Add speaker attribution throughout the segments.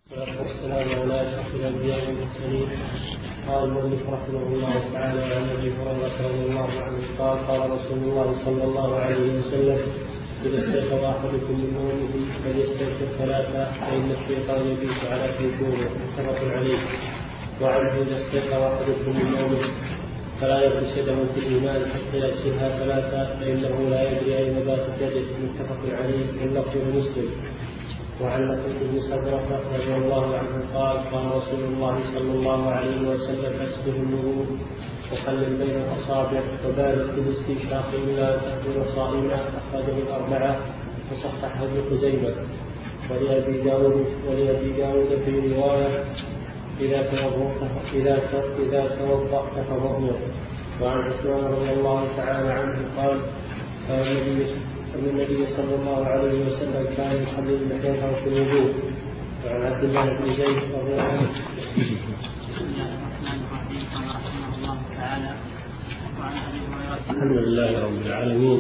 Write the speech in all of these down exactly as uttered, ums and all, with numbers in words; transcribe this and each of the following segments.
Speaker 1: والسلام على أشرف الأنبياء والمرسلين. قال المؤلف رحمه الله تعالى عن أبي هريرة رضي الله عنه قال قال رسول الله صلى الله عليه وسلم: إذا استيقظ أحدكم من نومه فليستيقظ ثلاثة فإن الشيطان يبيت على خيشومه. متفق عليه. وعنه: إذا استيقظ أحدكم من نومه فلا يلبس يده في الإيمان حتى يغسلها ثلاثة فإنه لا يدري أين باتت يده. متفق عليه. واللفظ لمسلم. وعن لقيط بن صبرة رضي الله عنه قال قال رسول الله صلى الله عليه وسلم: أسبغ الوضوء وقلل بين الأصابع وبالغ في الاستنشاق إلا أن تكون صائما. أخرجه الأربعة وصححه ابن خزيمة. ولأبي داود ولأبي داود في رواية: إذا توضأت إذا إذا توضأت فمؤمر. وعن عثمان رضي الله تعالى عنه قال قال النبي أن النبي صلى الله عليه وسلم كان يخلل لحيته في الوضوء. وعن عبد الله بن زيد رضي الله عنه.
Speaker 2: بسم الله الرحمن الرحيم. قال رحمه الله تعالى: وعن ابي هريره
Speaker 1: الحمد لله رب العالمين،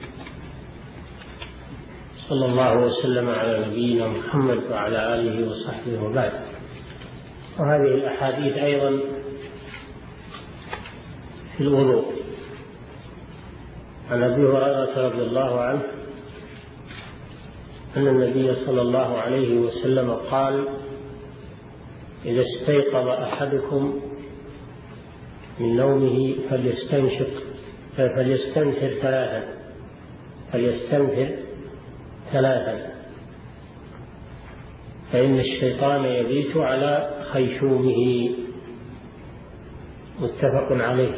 Speaker 1: صلى الله وسلم على نبينا محمد وعلى آله وصحبه وبعد. وهذه الأحاديث أيضا في الوضوء. عن أبي هريرة رضي الله عنه أن النبي صلى الله عليه وسلم قال: إذا استيقظ أحدكم من نومه فليستنشق فليستنثر ثلاثا فليستنثر ثلاثا فإن الشيطان يبيت على خيشومه. متفق عليه.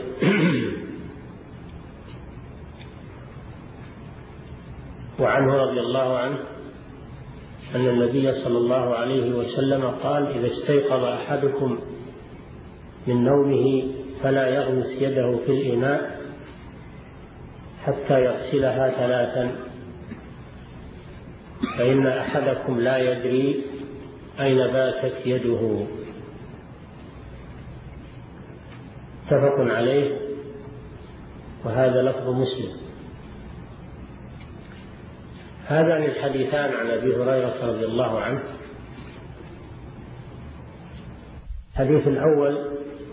Speaker 1: وعنه رضي الله عنه أن النبي صلى الله عليه وسلم قال: إذا استيقظ أحدكم من نومه فلا يغمس يده في الإناء حتى يغسلها ثلاثا فإن أحدكم لا يدري أين باتت يده. متفق عليه. وهذا لفظ مسلم. هذان الحديثان عن أبي هريرة رضي الله عنه. الحديث الأول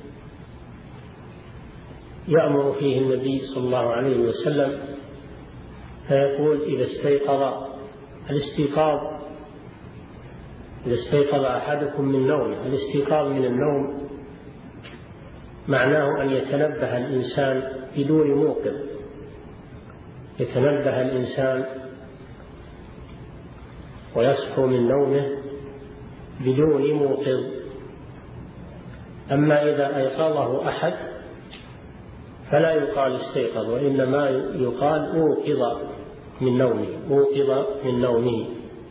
Speaker 1: يأمر فيه النبي صلى الله عليه وسلم فيقول: إذا استيقظ الاستيقاظ إذا استيقظ أحدكم من نومه. الاستيقاظ من النوم معناه أن يتنبه الإنسان بدون موقظ، يتنبه الإنسان ويصحو من نومه بدون موقظ. أما إذا أيقظه أحد فلا يقال استيقظ، وإنما يقال أوقظ من نومه أوقظ من نومه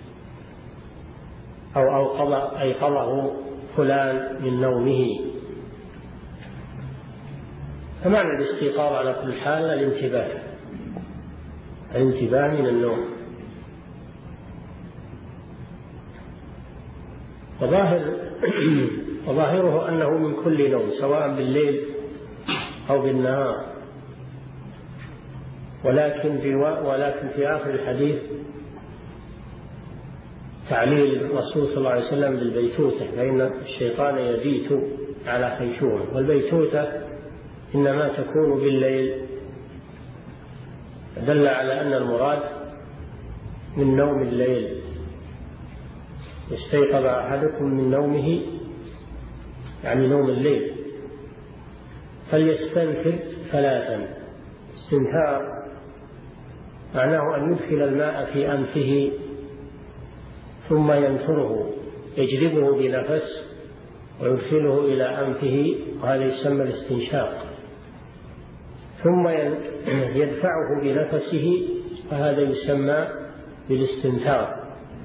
Speaker 1: أو أوقظ أيقظه فلان من نومه. فمعنى الاستيقاظ على كل حال الانتباه الانتباه من النوم. وظاهر وظاهره أنه من كل نوم سواء بالليل أو بالنهار. ولكن في ولكن في آخر الحديث تعليل الرسول صلى الله عليه وسلم بالبيتوتة، فإن الشيطان يبيت على خيشومه. والبيتوتة إنما تكون بالليل، دل على أن المراد من نوم الليل. استيقظ أحدكم من نومه يعني نوم الليل فليستنثر ثلاثا. استنثار معناه أن يدخل الماء في أنفه ثم ينثره، يجذبه بنفس ويدخله إلى أنفه، وهذا يسمى الاستنشاق. ثم يدفعه بنفسه، فهذا يسمى بالاستنثار.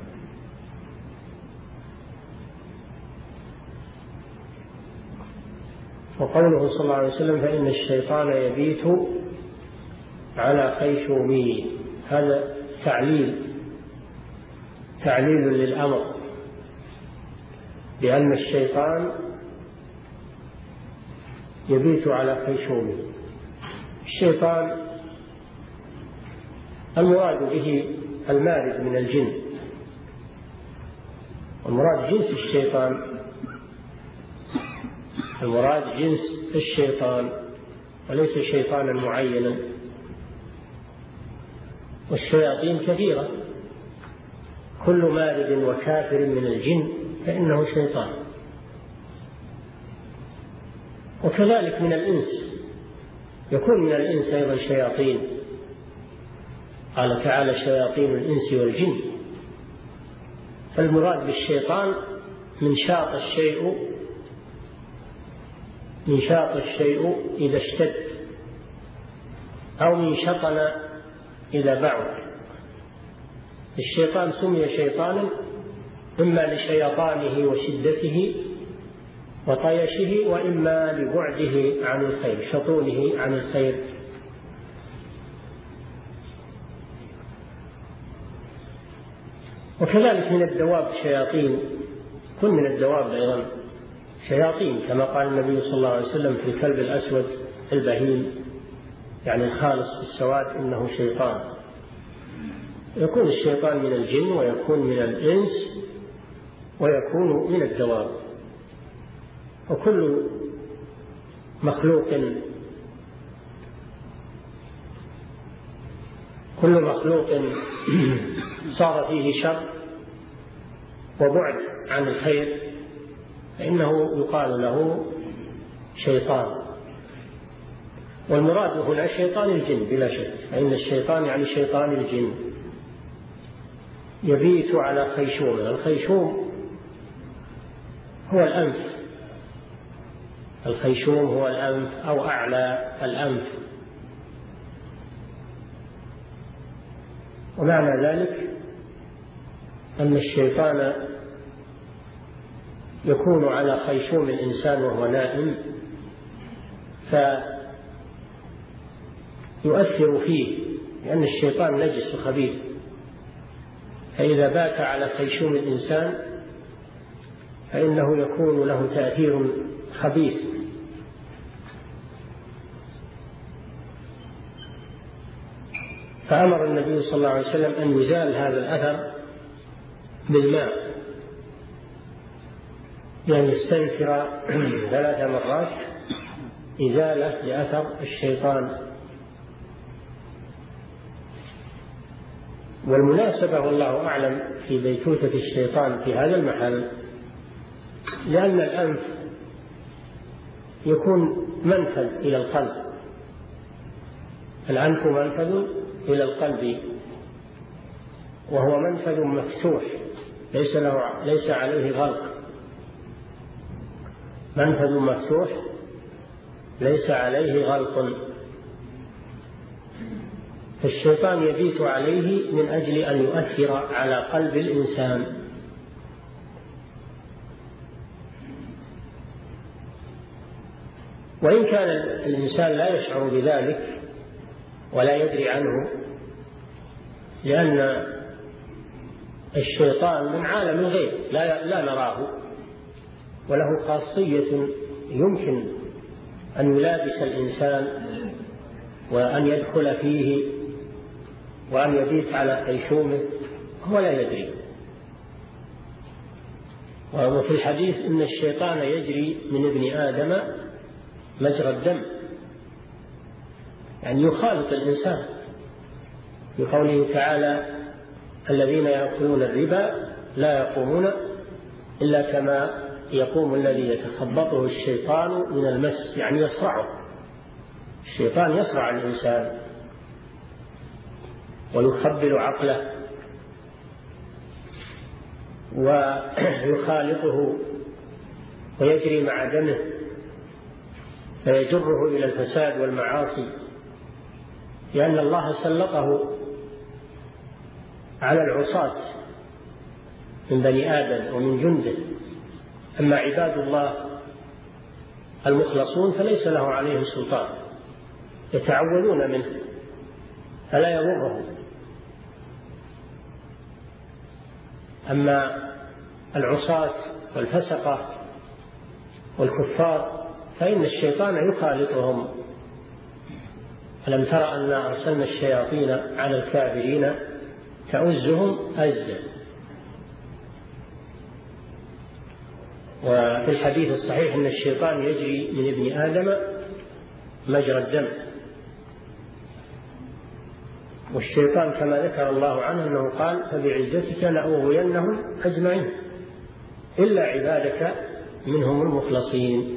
Speaker 1: وقوله صلى الله عليه وسلم: فإن الشيطان يبيت على خيشومه، هذا تعليل تعليل للأمر بأن الشيطان يبيت على خيشومه. الشيطان المراد به المارد من الجن، المراد جنس الشيطان، المراد جنس الشيطان وليس شيطانا معينا. والشياطين كثيرة، كل مارد وكافر من الجن فإنه شيطان. وكذلك من الإنس، يكون من الإنس أيضا شياطين، قال تعالى شياطين الإنس والجن. فالمراد بالشيطان من شاط الشيء من شاط الشيء إذا اشتد، أو من شطن إذا بعد. الشيطان سمي شيطانا إما لشيطانه وشدته وطيشه، وإما لبعده عن الخير، شطونه عن الخير. وكذلك من الدواب شياطين، كل من الدواب أيضا شياطين، كما قال النبي صلى الله عليه وسلم في الكلب الأسود البهيم، يعني الخالص في السواد، إنه شيطان. يكون الشيطان من الجن، ويكون من الإنس، ويكون من الدواب. وكل مخلوق كل مخلوق صار فيه شر وبعد عن الخير فإنه يقال له شيطان. والمراد هنا شيطان الجن بلا شك، فإن الشيطان يعني شيطان الجن يبيت على خيشومه. الخيشوم هو الأنف، الخيشوم هو الأنف أو أعلى الأنف. ومعنى ذلك أن الشيطان يكون على خيشوم الإنسان وهو نائم، فيؤثر فيه، لأن الشيطان نجس وخبيث، فإذا بات على خيشوم الإنسان فإنه يكون له تأثير خبيث. فأمر النبي صلى الله عليه وسلم أن يزال هذا الأثر بالماء، يعني يستنثر ثلاث مرات إزالة لأثر الشيطان. والمناسبة والله أعلم في بيتوتة الشيطان في هذا المحل، لأن الأنف يكون منفذ إلى القلب، الأنف منفذ إلى القلب، وهو منفذ مفتوح ليس له ليس عليه غلق، منفذ مفتوح ليس عليه غلق. فالشيطان يبيت عليه من أجل أن يؤثر على قلب الإنسان. وإن كان الإنسان لا يشعر بذلك ولا يدري عنه، لأن الشيطان من عالم الغيب لا, لا نراه، وله خاصية يمكن أن يلابس الإنسان وأن يدخل فيه وأن يبيت على خيشومه هو لا يدري. وفي الحديث إن الشيطان يجري من ابن آدم مجرى الدم، يعني يخالط الإنسان، في قوله تعالى الذين يأكلون الربا لا يقومون إلا كما يقوم الذي يتخبطه الشيطان من المس، يعني يصرعه. الشيطان يصرع الإنسان ويخبل عقله ويخالطه ويجري مع دمه فيجره إلى الفساد والمعاصي، لأن الله سلطه على العصاة من بني آدم ومن جنده. أما عباد الله المخلصون فليس له عليهم سلطان، يتعوذون منه فلا يضرهم. أما العصاة والفسقة والكفار فإن الشيطان يخالطهم. ألم تر أنا أرسلنا الشياطين على الكافرين تؤزهم أزا. وفي الحديث الصحيح أن الشيطان يجري من ابن آدم مجرى الدم، والشيطان كما ذكر الله عنه أنه قال فبعزتك لأغوينهم أجمعين إلا عبادك منهم المخلصين.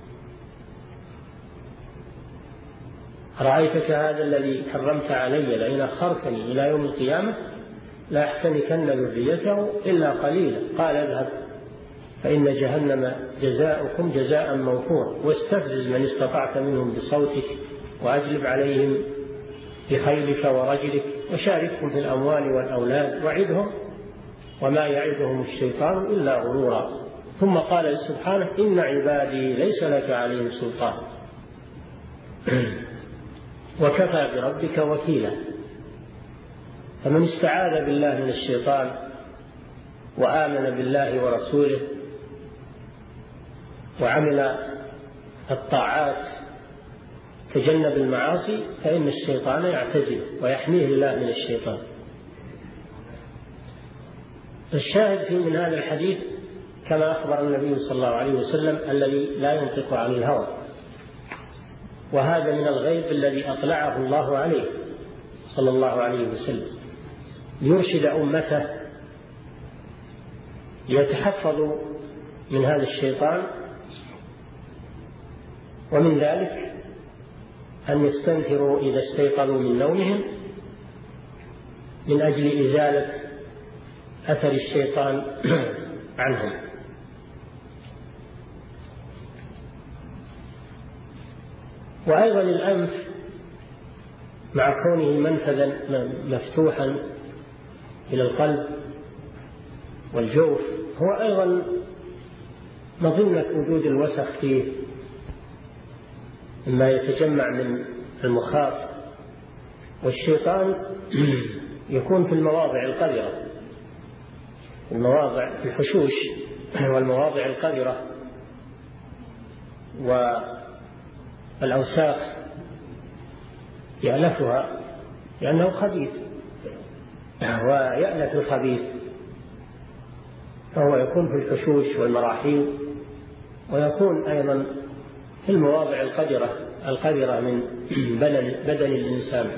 Speaker 1: رأيتك هذا الذي كرمت علي لئن أخرتني إلى يوم القيامة لأحتنكن ذريته إلا قليلا، قال اذهب فإن جهنم جزاؤكم جزاء موفورا واستفزز من استطعت منهم بصوتك وأجلب عليهم بخيلك ورجلك وشاركهم في الأموال والأولاد وعدهم وما يعدهم الشيطان إلا غرورا. ثم قال سبحانه إن عبادي ليس لك عليهم سلطان وكفى بربك وكيلا. فمن استعاذ بالله من الشيطان وآمن بالله ورسوله وعمل الطاعات تجنب المعاصي فإن الشيطان يعتزل ويحميه الله من الشيطان. الشاهد في من هذا الحديث كما أخبر النبي صلى الله عليه وسلم الذي لا ينطق عن الهوى، وهذا من الغيب الذي أطلعه الله عليه صلى الله عليه وسلم ليرشد أمته ليتحفظوا من هذا الشيطان. ومن ذلك أن يستنفروا إذا استيقظوا من نومهم من أجل إزالة أثر الشيطان عنهم. وأيضا الأنف مع كونه منفذا مفتوحا إلى القلب والجوف هو أيضا مظنة وجود الوسخ فيه مما يتجمع من المخاط، والشيطان يكون في المواضع القذرة، المواضع الحشوش والمواضع القذرة والأوساخ يألفها لأنه خبيث ويألف الخبيث، فهو يكون في الحشوش والمراحيض ويكون أيضا في المواضع القذرة القذرة من بدن الإنسان،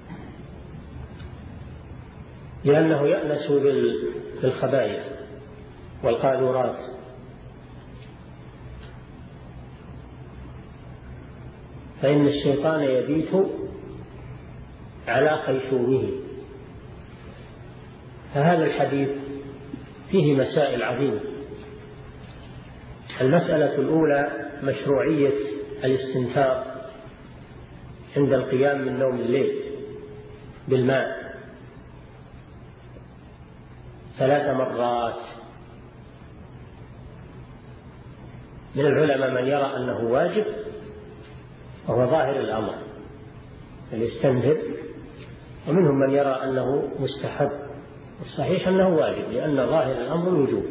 Speaker 1: لأنه يأنس بالخبائث والقاذورات. فإن الشيطان يبيت على خيشومه. فهذا الحديث فيه مسائل عظيمة. المسألة الأولى مشروعية الاستنثار عند القيام من نوم الليل بالماء ثلاث مرات. من العلماء من يرى أنه واجب وهو ظاهر الأمر الاستنثار، ومنهم من يرى أنه مستحب. الصحيح أنه واجب لأن ظاهر الأمر الوجوب.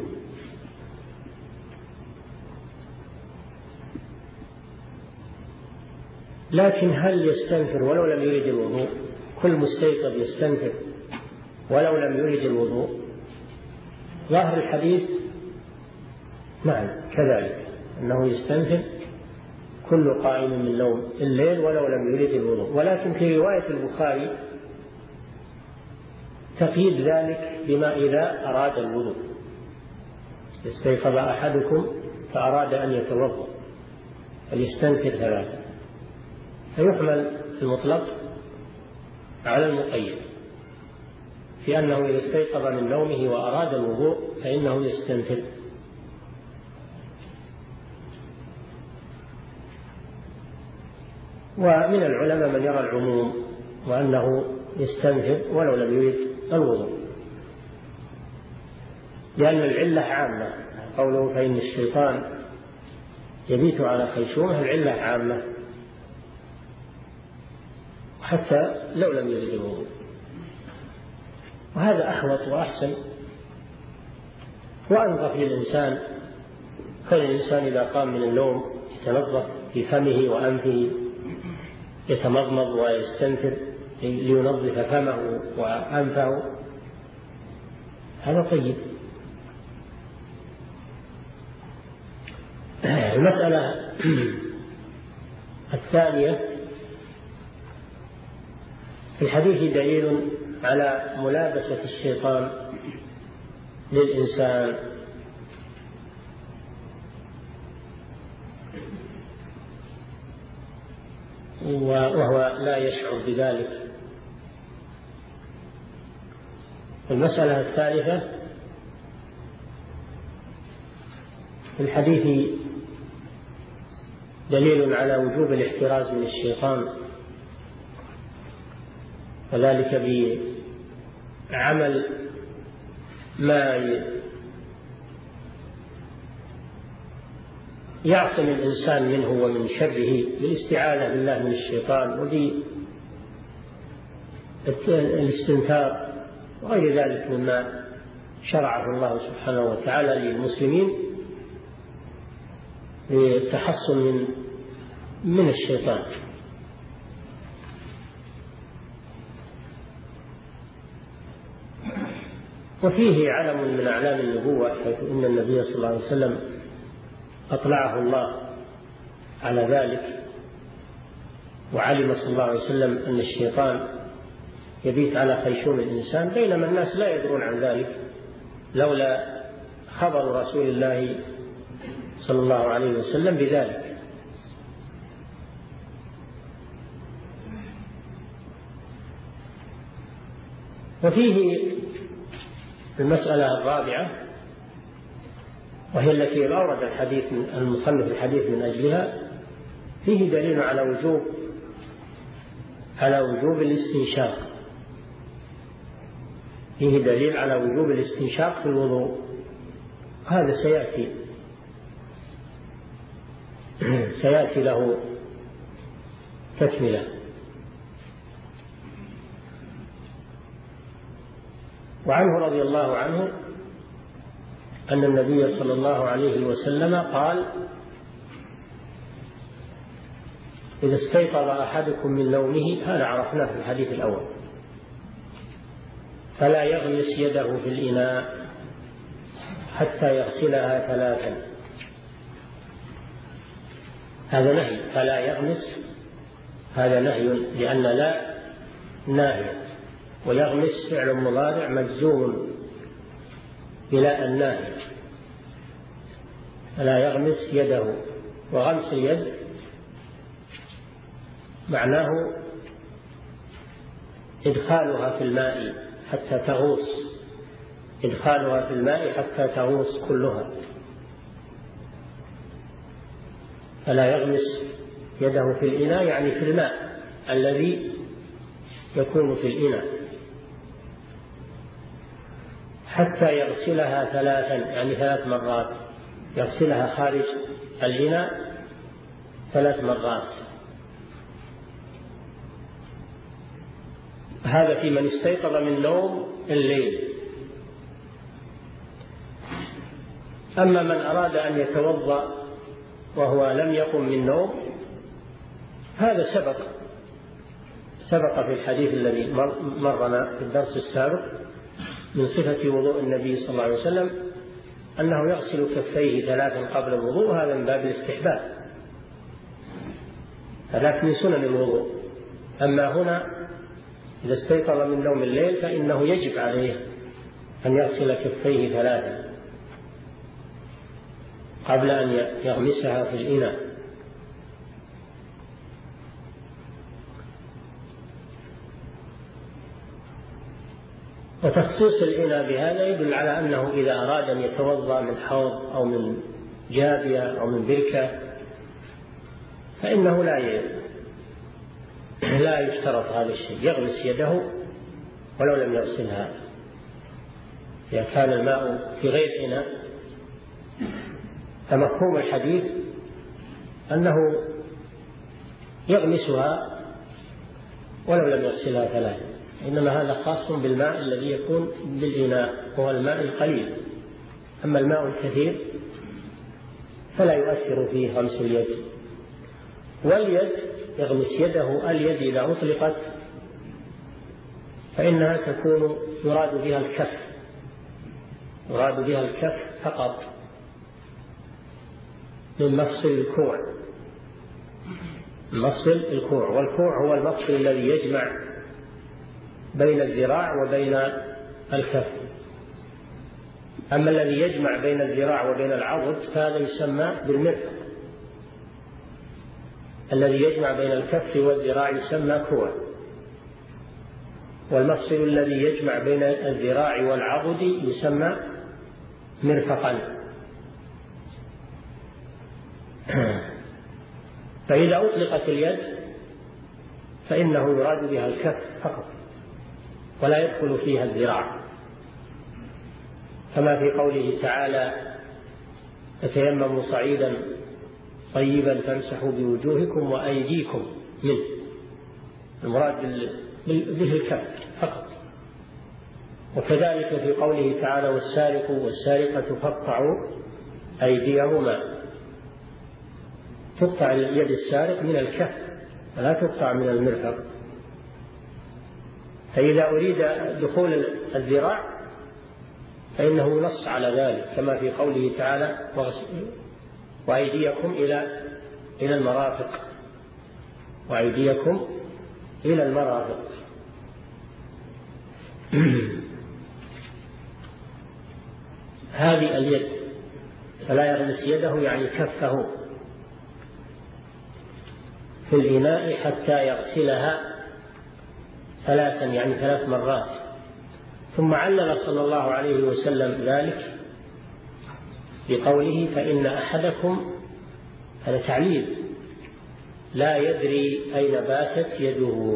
Speaker 1: لكن هل يستنثر ولو لم يرد الوضوء؟ كل مستيقظ يستنثر ولو لم يرد الوضوء؟ ظاهر الحديث نعم كذلك، أنه يستنثر كل قائم من نوم الليل ولو لم يرد الوضوء. ولكن في رواية البخاري تقييد ذلك بما إذا أراد الوضوء، استيقظ أحدكم فأراد أن يتوضأ فليستنثر ثلاثة، فيحمل المطلق على المقيد في أنه إذا استيقظ من نومه وأراد الوضوء فإنه يستنثر. ومن العلماء من يرى العموم وأنه يستنثر ولو لم يرد الوضوء، لأن العلة عامة. قوله فإن الشيطان يبيت على خيشومه العلة عامة حتى لو لم يرد الوضوء، وهذا أحوط وأحسن وأنظف للإنسان. فالإنسان إذا قام من النوم يتنظف في فمه وأنفه، يتمضمض ويستنثر لينظف فمه وأنفه، هذا طيب. المسألة الثانية: في الحديث دليل على ملابسة الشيطان للإنسان، وهو لا يشعر بذلك. المسألة الثالثة: في الحديث دليل على وجوب الاحتراز من الشيطان، وذلك بعمل ما يعصم الإنسان منه ومن شره، بالاستعاذة بالله من الشيطان وبالاستنثار وغير ذلك مما شرعه الله سبحانه وتعالى للمسلمين للتحصن من من الشيطان. وفيه علم من أعلام النبوة، حيث إن النبي صلى الله عليه وسلم أطلعه الله على ذلك، وعلم صلى الله عليه وسلم أن الشيطان يبيت على خيشوم الإنسان، بينما الناس لا يدرون عن ذلك لولا خبر رسول الله صلى الله عليه وسلم بذلك. وفيه المسألة الرابعة، وهي التي أورد الحديث المصنف الحديث من أجلها، فيه دليل على وجوب على وجوب الاستنشاق فيه دليل على وجوب الاستنشاق في الوضوء. هذا سيأتي سيأتي له تكملة. وعنه رضي الله عنه أن النبي صلى الله عليه وسلم قال: إذا استيقظ أحدكم من نومه، هذا عرفناه في الحديث الأول، فلا يغمس يده في الإناء حتى يغسلها ثلاثا. هذا نهي، فلا يغمس، هذا نهي، لأن لا ناهية، ويغمس فعل مضارع مجزوم بلا الناهية. فلا يغمس يده، وغمس اليد معناه إدخالها في الماء حتى تغوص، إدخالها في الماء حتى تغوص كلها. فلا يغمس يده في الإناء يعني في الماء الذي يكون في الإناء، حتى يغسلها ثلاثا يعني ثلاث مرات، يغسلها خارج الإناء ثلاث مرات. هذا في من استيقظ من نوم الليل. أما من أراد أن يتوضأ وهو لم يقم من نوم، هذا سبق سبق في الحديث الذي مرنا في الدرس السابق من صفة وضوء النبي صلى الله عليه وسلم أنه يغسل كفيه ثلاثا قبل الوضوء، هذا من باب الاستحباب، هذا من سنن الوضوء. أما هنا إذا استيقظ من نوم الليل فإنه يجب عليه أن يغسل كفيه ثلاثا قبل أن يغمسها في الإناء. وتخصيص الإناء بهذا يدل على أنه إذا أراد أن يتوضأ من حوض أو من جابية أو من بركة فإنه لا لا يشترط هذا الشيء، يغمس يده ولو لم يغسلها. إذا كان الماء في غير إناء فمفهوم الحديث أنه يغمسها ولو لم يغسلها ثلاثة، إنما هذا خاص بالماء الذي يكون بالإناء هو الماء القليل. أما الماء الكثير فلا يؤثر فيه غمس اليد. واليد يغمس يده، اليد إذا أطلقت فإنها تكون يراد بها الكف، يراد بها الكف فقط، من مفصل الكوع. مفصل الكوع، والكوع هو المفصل الذي يجمع بين الذراع وبين الكف. أما الذي يجمع بين الذراع وبين العضد فهذا يسمى بالمرفق. الذي يجمع بين الكف والذراع يسمى كوع، والمفصل الذي يجمع بين الذراع والعضد يسمى مرفقا. فإذا أطلقت اليد فإنه يراد بها الكف فقط ولا يدخل فيها الذراع، كما في قوله تعالى: فتيمموا صعيدا طيبا فامسحوا بوجوهكم وأيديكم منه. المراد به الكف فقط. وكذلك في قوله تعالى: والسارق والسارقة فاقطعوا أيديهما. تقطع يد السارق من الكف ولا تقطع من المرفق. فإذا أريد دخول الذراع فإنه ينص على ذلك، كما في قوله تعالى: وأيديكم إلى إلى المرافق وأيديكم إلى المرافق. هذه اليد، فلا يغمس يده يعني كفه في الإناء حتى يغسلها ثلاثا يعني ثلاث مرات. ثم علل صلى الله عليه وسلم ذلك بقوله: فإن أحدكم، هذا تعليل، لا يدري أين باتت يده.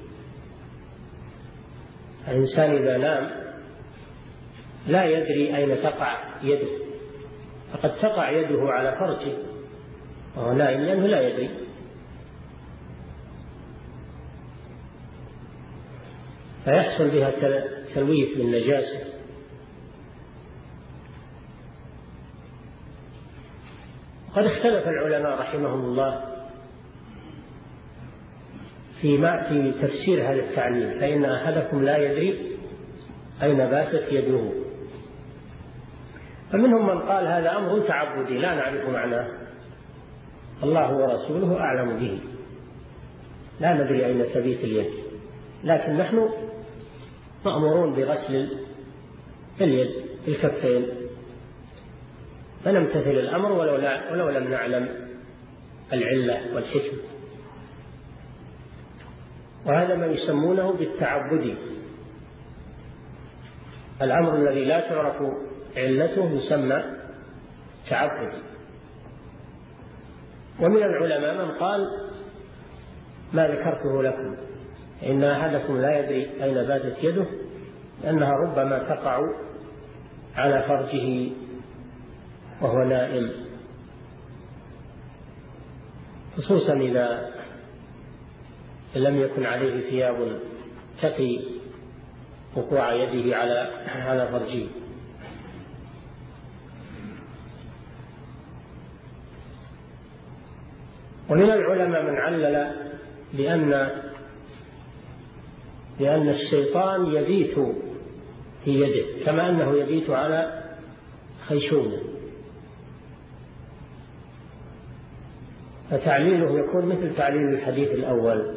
Speaker 1: الإنسان إذا نام لا يدري أين تقع يده، فقد تقع يده على فرجه وهو نائم لأنه لا يدري. فيحصل بها تلويث بالنجاسة. قد اختلف العلماء رحمهم الله في في تفسير هذا التعليل: فإن أحدكم لا يدري أين باتت يده. فمنهم من قال هذا أمر تعبدي لا نعرف معناه، الله ورسوله أعلم به، لا ندري أين تبيت اليد، لكن نحن مأمورون بغسل اليد الكفين، فنمتثل الأمر ولو, ولو لم نعلم العلة والحكمة. وهذا ما يسمونه بالتعبدي. الأمر الذي لا تعرف علته يسمى تعبدي. ومن العلماء من قال ما ذكرته لكم: إن أحدكم لا يدري أين باتت يده، لأنها ربما تقع على فرجه وهو نائم، خصوصا إذا لم يكن عليه ثياب تقي وقوع يده على على فرجه. ومن العلماء من علل بأن لأن الشيطان يبيت في يده كما أنه يبيت على خيشومه، فتعليله يكون مثل تعليل الحديث الأول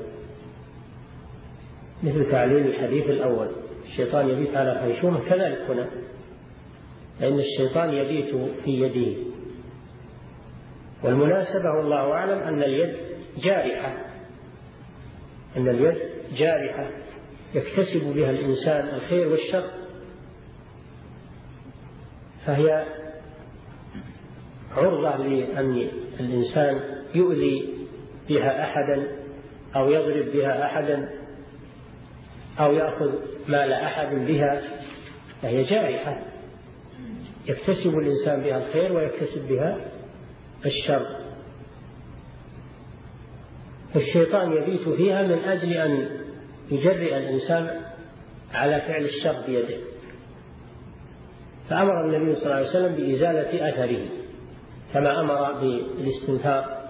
Speaker 1: مثل تعليل الحديث الأول الشيطان يبيت على خيشومه، كذلك هنا، لأن الشيطان يبيت في يده. والمناسبة والله أعلم أن اليد جارحة أن اليد جارحة يكتسب بها الإنسان الخير والشر، فهي عرضة لأن الإنسان يؤذي بها أحدا أو يضرب بها أحدا أو يأخذ مال أحد بها، فهي جارحة يكتسب الإنسان بها الخير ويكتسب بها الشر. فالشيطان يبيت فيها من أجل أن يجرئ الإنسان على فعل الشر بيده. فأمر النبي صلى الله عليه وسلم بإزالة أثره، كما أمر بالاستنفار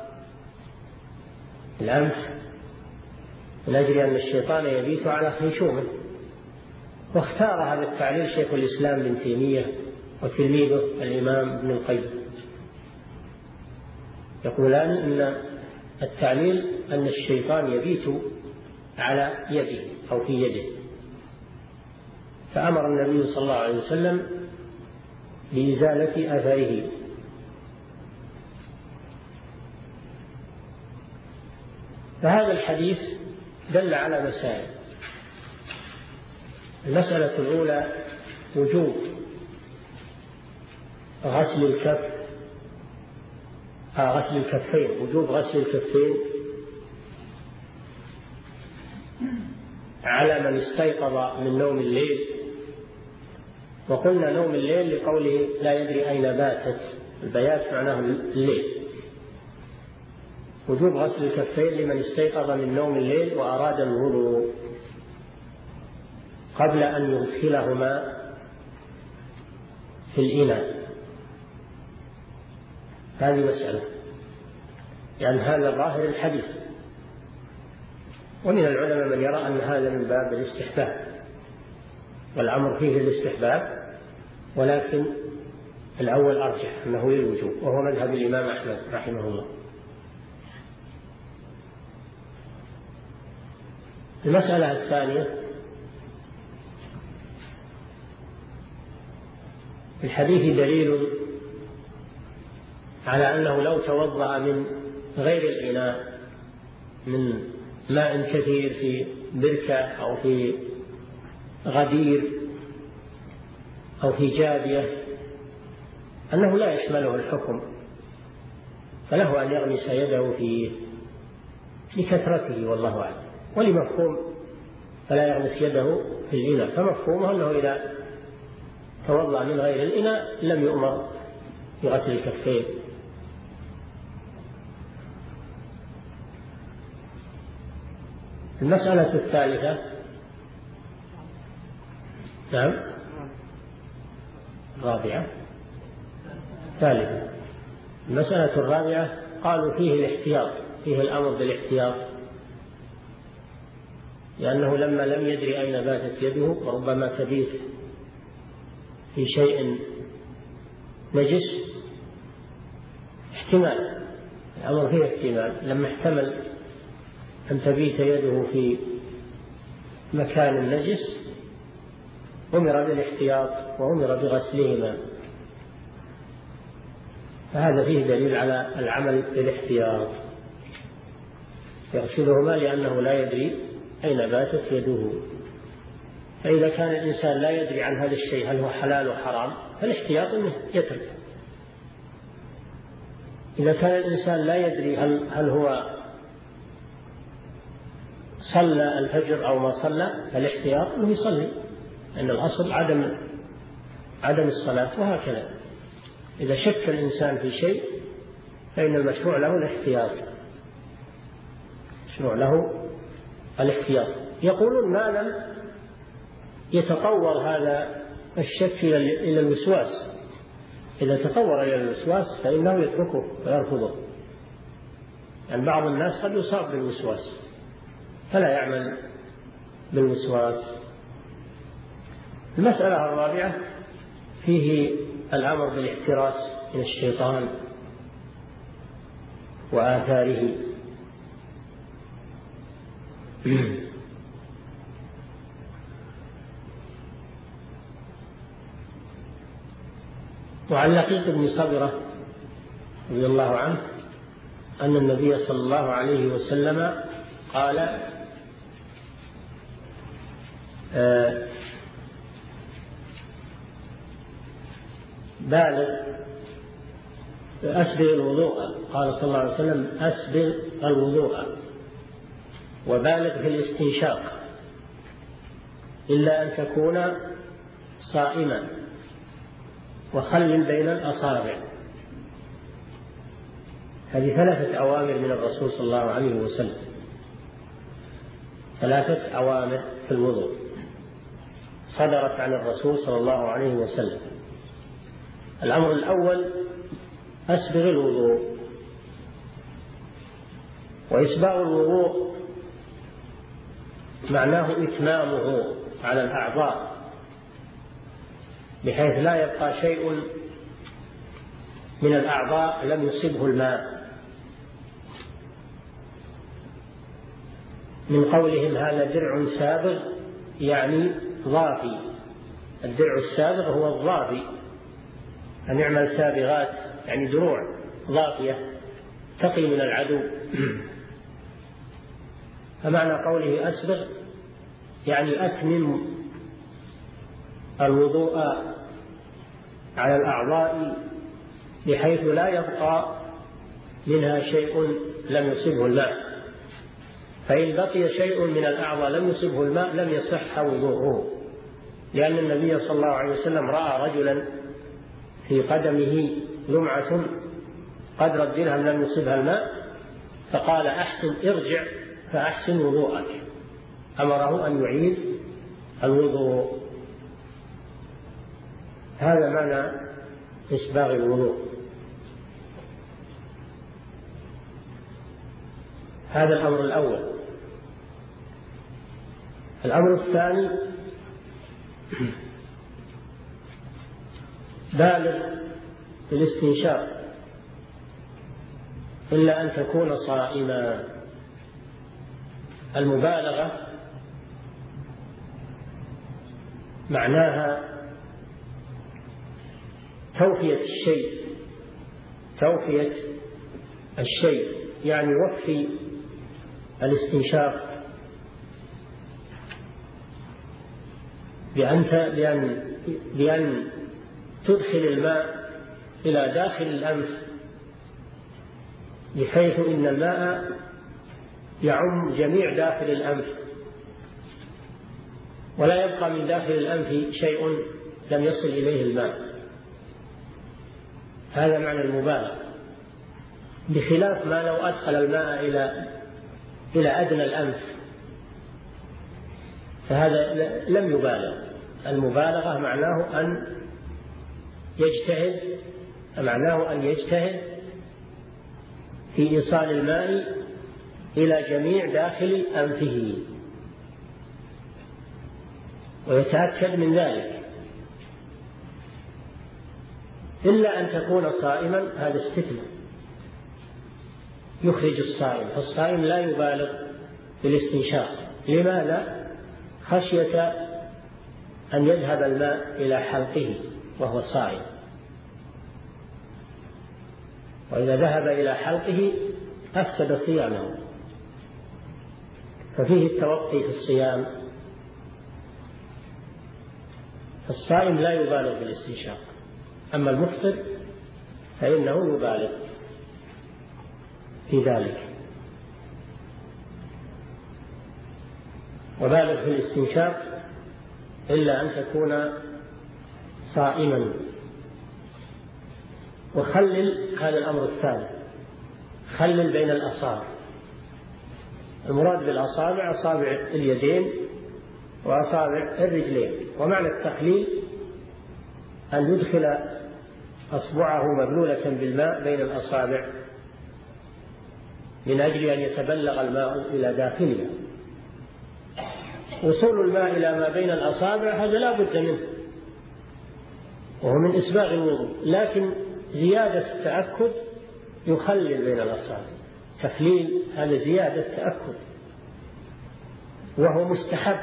Speaker 1: الأنف من أجل أن الشيطان يبيت على خيشومه. واختار هذا التعليل شيخ الإسلام ابن تيمية وتلميذه الإمام ابن القيم.
Speaker 3: يقولان إن التعليل أن الشيطان يبيت على يده أو في يده، فأمر النبي صلى الله عليه وسلم بإزالة أثره. فهذا الحديث دل على مسائل. المسألة الأولى وجوب غسل الكف غسل الكفين وجوب غسل الكفين على من استيقظ من نوم الليل. وقلنا نوم الليل لقوله لا يدري أين باتت، البيات معناه الليل. وجوب غسل الكفين لمن استيقظ من نوم الليل وأراد الوضوء قبل أن يدخلهما في الإناء. هذه مسألة، يعني هذا ظاهر الحديث. ومن العلماء من يرى أن هذا من باب الاستحباب، والأمر فيه الاستحباب، ولكن الأول أرجح أنه للوجوب، وهو مذهب الإمام أحمد رحمه الله. المسألة الثانية، الحديث دليل على أنه لو توضأ من غير الإناء، من ماء كثير في بركة أو في غدير أو في جادية، أنه لا يشمله الحكم، فله أن يغمس يده فيه لكثرته والله أعلم. ولمفهوم فلا يغمس يده في الإناء، فمفهومه أنه إذا توضأ من غير الإناء لم يؤمر بغسل الكفين. المسألة الثالثة، نعم الرابعة ثالثة المسألة الرابعة قالوا فيه الاحتياط، فيه الأمر بالاحتياط، لأنه لما لم يدري أين باتت يده وربما تبيت في شيء نجس، احتمال الأمر فيه احتمال، لما احتمل أن تبيت يده في مكان نجس أمر بالاحتياط وأمر بغسلهما. فهذا فيه دليل على العمل بالاحتياط، يغسلهما لأنه لا يدري أين باتت يده. فإذا كان الإنسان لا يدري عن هذا الشيء هل هو حلال وحرام، فالاحتياط أنه يترك. إذا كان الإنسان لا يدري هل, هل هو صلى الفجر أو ما صلى، فالاحتياط أنه يصلي، لأن الأصل عدم عدم الصلاة. وهكذا إذا شك الإنسان في شيء فإن المشروع له الاحتياط، مشروع له الاحتياط. يقولون ما لم يتطور هذا الشك إلى الوسواس، إذا تطور إلى الوسواس فإنه يتركه ويرفضه. يعني بعض الناس قد يصاب بالوسواس فلا يعمل بالوسواس. المسألة الرابعة فيه الأمر بالاحتراس من الشيطان وآثاره. وعن لقيط بن صبرة رضي الله عنه أن النبي صلى الله عليه وسلم قال آه بالغ أسبغ الوضوء، قال صلى الله عليه وسلم أسبغ الوضوء وبالغ في الاستنشاق إلا أن تكون صائما وخلل بين الأصابع. هذه ثلاثة أوامر من الرسول صلى الله عليه وسلم، ثلاثة أوامر في الوضوء صدرت عن الرسول صلى الله عليه وسلم. الأمر الأول أسبغ الوضوء، وإسباغ الوضوء معناه إتمامه على الأعضاء بحيث لا يبقى شيء من الأعضاء لم يصبه الماء، من قولهم هذا درع سابغ يعني ضافي. الدرع السابغ هو الضافي، أن يعمل سابغات يعني دروع ضافية تقي من العدو. فمعنى قوله أسبغ يعني أتمم الوضوء على الأعضاء بحيث لا يبقى منها شيء لم يصبه الماء، فإن بقي شيء من الأعضاء لم يصبه الماء لم يصح وضوءه، لأن النبي صلى الله عليه وسلم رأى رجلا في قدمه لمعة قدر الدرهم لم يصبها الماء فقال أحسن ارجع فأحسن وضوءك، أمره أن يعيد الوضوء. هذا معنى إسباغ الوضوء. هذا الأمر الأول. الأمر الثاني بالغ في الاستنشاق إلا أن تكون صائما. المبالغة معناها توفية الشيء توفية الشيء يعني وفي الاستنشاق بأن بأن بأن تدخل الماء إلى داخل الأنف بحيث إن الماء يعم جميع داخل الأنف ولا يبقى من داخل الأنف شيء لم يصل إليه الماء. هذا معنى المبالغة، بخلاف ما لو أدخل الماء إلى إلى أدنى الأنف فهذا لم يبالغ. المبالغة معناه أن يجتهد معناه أن يجتهد في إيصال الماء إلى جميع داخل أنفه ويتأكد من ذلك، إلا أن تكون صائما. هذا استثناء يخرج الصائم، فالصائم لا يبالغ بالاستنشاق. لماذا؟ خشية أن يذهب الماء إلى حلقه وهو صائم، وإذا ذهب إلى حلقه أفسد صيامه، ففيه التوقي في الصيام. الصائم لا يبالغ بالاستنشاق، أما المفطر فإنه يبالغ في ذلك. وبالغ في الاستنشاق إلا أن تكون صائما. وخلل، هذا الأمر الثاني، خلل بين الأصابع. المراد بالأصابع أصابع اليدين وأصابع الرجلين. ومعنى التخليل أن يدخل أصبعه مبلولة بالماء بين الأصابع من أجل أن يتبلغ الماء إلى داخلها. وصول الماء إلى ما بين الأصابع هذا لا بد منه وهو من إسباغ الوضوء، لكن زيادة التأكد يخلل بين الأصابع. تخليل هذا زيادة تأكد وهو مستحب،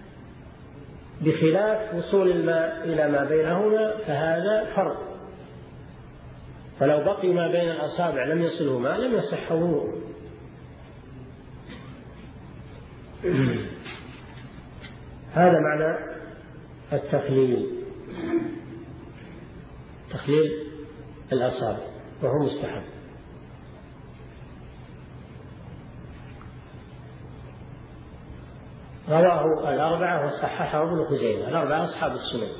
Speaker 3: بخلاف وصول الماء إلى ما بينهما فهذا فرض. فلو بقي ما بين الأصابع لم يصله ماء لم يصح وضوءه. هذا معنى التخليل، تخليل الأصابع وهو مستحب. رواه الأربعة وصححه ابن خزيمة. الأربعة أصحاب السنن،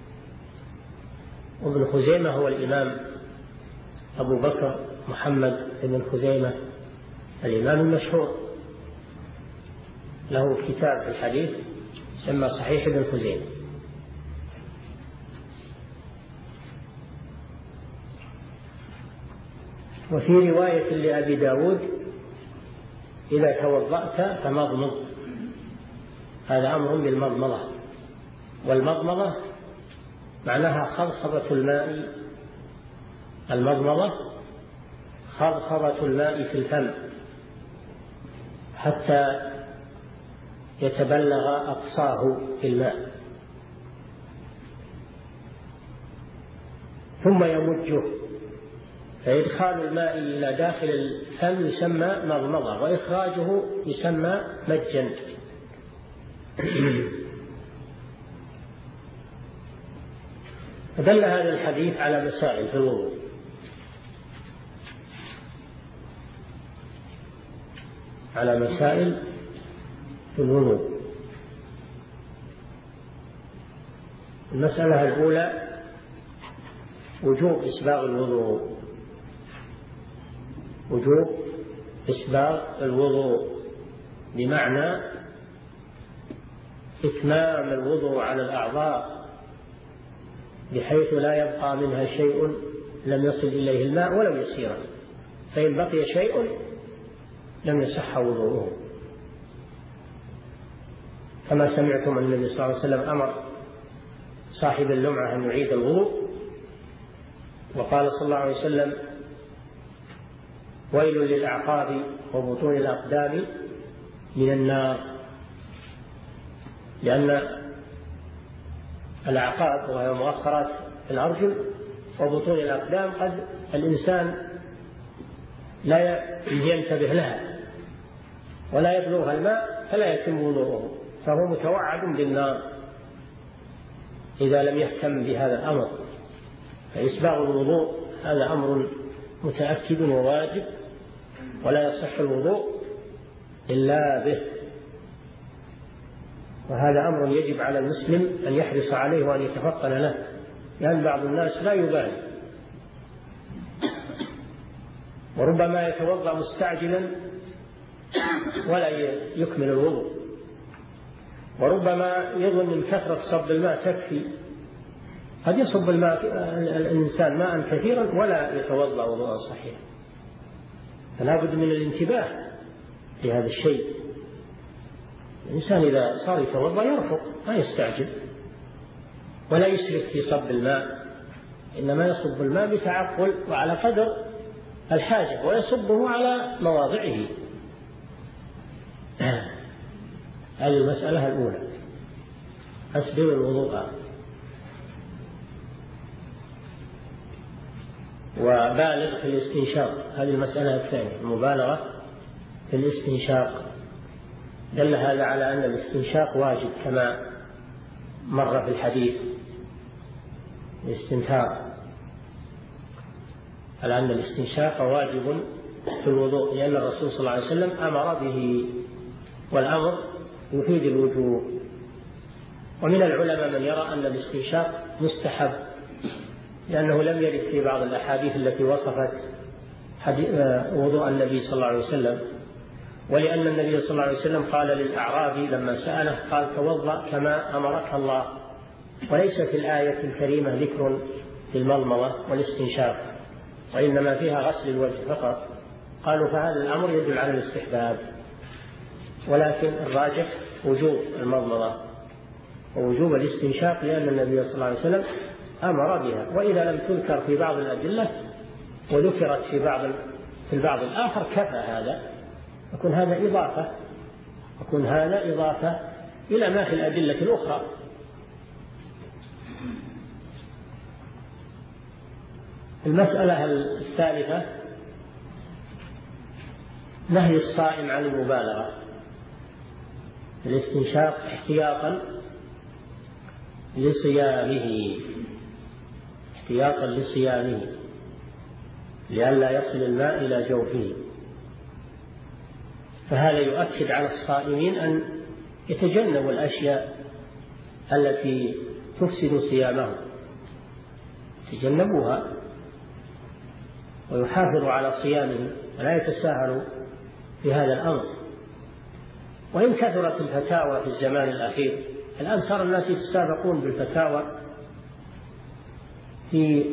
Speaker 3: وابن خزيمة هو الإمام أبو بكر محمد بن خزيمة الإمام المشهور، له كتاب في الحديث يسمى صحيح ابن خزيمة. وفي رواية لأبي داود إذا توضأت فمضمض. هذا أمر بالمضمضة، والمضمضة معناها خضخضة الماء. المضمضة خضخضة الماء في الفم حتى يتبلغ أقصاه في الماء ثم يمجه، فإدخال الماء إلى داخل الفم يسمى مضمضة، وإخراجه يسمى مجا. فدل هذا الحديث على مسائل في الوضوء. على مسائل في الوضوء. المسألة الأولى وجوب إسباغ الوضوء. وجوب إسباغ الوضوء بمعنى إتمام الوضوء على الأعضاء بحيث لا يبقى منها شيء لم يصل إليه الماء ولو يسيرا، فإن بقي شيء لم يصح وضوءه، كما سمعتم أن النبي صلى الله عليه وسلم أمر صاحب اللمعة أن يعيد الوضوء، وقال صلى الله عليه وسلم: ويل للأعقاب وبطون الأقدام من النار، لأن الأعقاب وهي مؤخرات الأرجل وبطون الأقدام قد الإنسان لا ينتبه لها ولا يبلغها الماء فلا يتم وضوءه، فهو متوعد بالنار إذا لم يهتم بهذا الأمر. فإسباغ الوضوء هذا أمر متأكد وواجب، ولا يصح الوضوء إلا به، وهذا أمر يجب على المسلم أن يحرص عليه وأن يتفطن له، لأن بعض الناس لا يبالي، وربما يتوضأ مستعجلا ولا يكمل الوضوء، وربما يظن أن كثرة صب الماء تكفي، قد يصب الماء الإنسان ماء كثيرا ولا يتوضأ وضوءا صحيحا. فلا بد من الانتباه لهذا الشيء. الإنسان إذا صار يتوضأ يرفق، ما يستعجل ولا يسرف في صب الماء، إنما يصب الماء بتعقل وعلى قدر الحاجة، ويصبه على مواضعه. هذه المسألة الأولى، أسبغ الوضوء. وبالغ في الاستنشاق، هذه المسألة الثانية، المبالغة في الاستنشاق. دل هذا على أن الاستنشاق واجب كما مر في الحديث، الاستنثار، على أن الاستنشاق واجب في الوضوء، لأن الرسول صلى الله عليه وسلم أمر به، والأمر يفيد الوجوب. ومن العلماء من يرى أن الاستنشاق مستحب، لأنه لم يرد في بعض الأحاديث التي وصفت وضوء النبي صلى الله عليه وسلم، ولأن النبي صلى الله عليه وسلم قال للأعرابي لما سأله قال: توضأ كما أمرك الله، وليس في الآية الكريمة ذكر في المضمضة والاستنشاق، وإنما فيها غسل الوجه فقط. قالوا فهذا الأمر يدل على الاستحباب، ولكن الراجح وجوب المضمضة ووجوب الاستنشاق، لأن النبي صلى الله عليه وسلم أمر بها. وإذا لم تذكر في بعض الأدلة وذكرت في بعض في البعض الآخر كفى هذا، يكون هذا إضافة يكون هذا إضافة إلى ما في الأدلة الأخرى. المسألة الثالثة نهي الصائم عن المبالغة في الاستنشاق احتياطا لصيامه احتياطا لصيامه لئلا يصل الماء إلى جوفه. فهذا يؤكد على الصائمين أن يتجنبوا الأشياء التي تفسد صيامهم، يتجنبوها ويحافظوا على صيامهم ولا يتساهلوا في هذا الأمر. وإن كثرت الفتاوى في الزمان الأخير، الآن صار الناس يتسابقون بالفتاوى في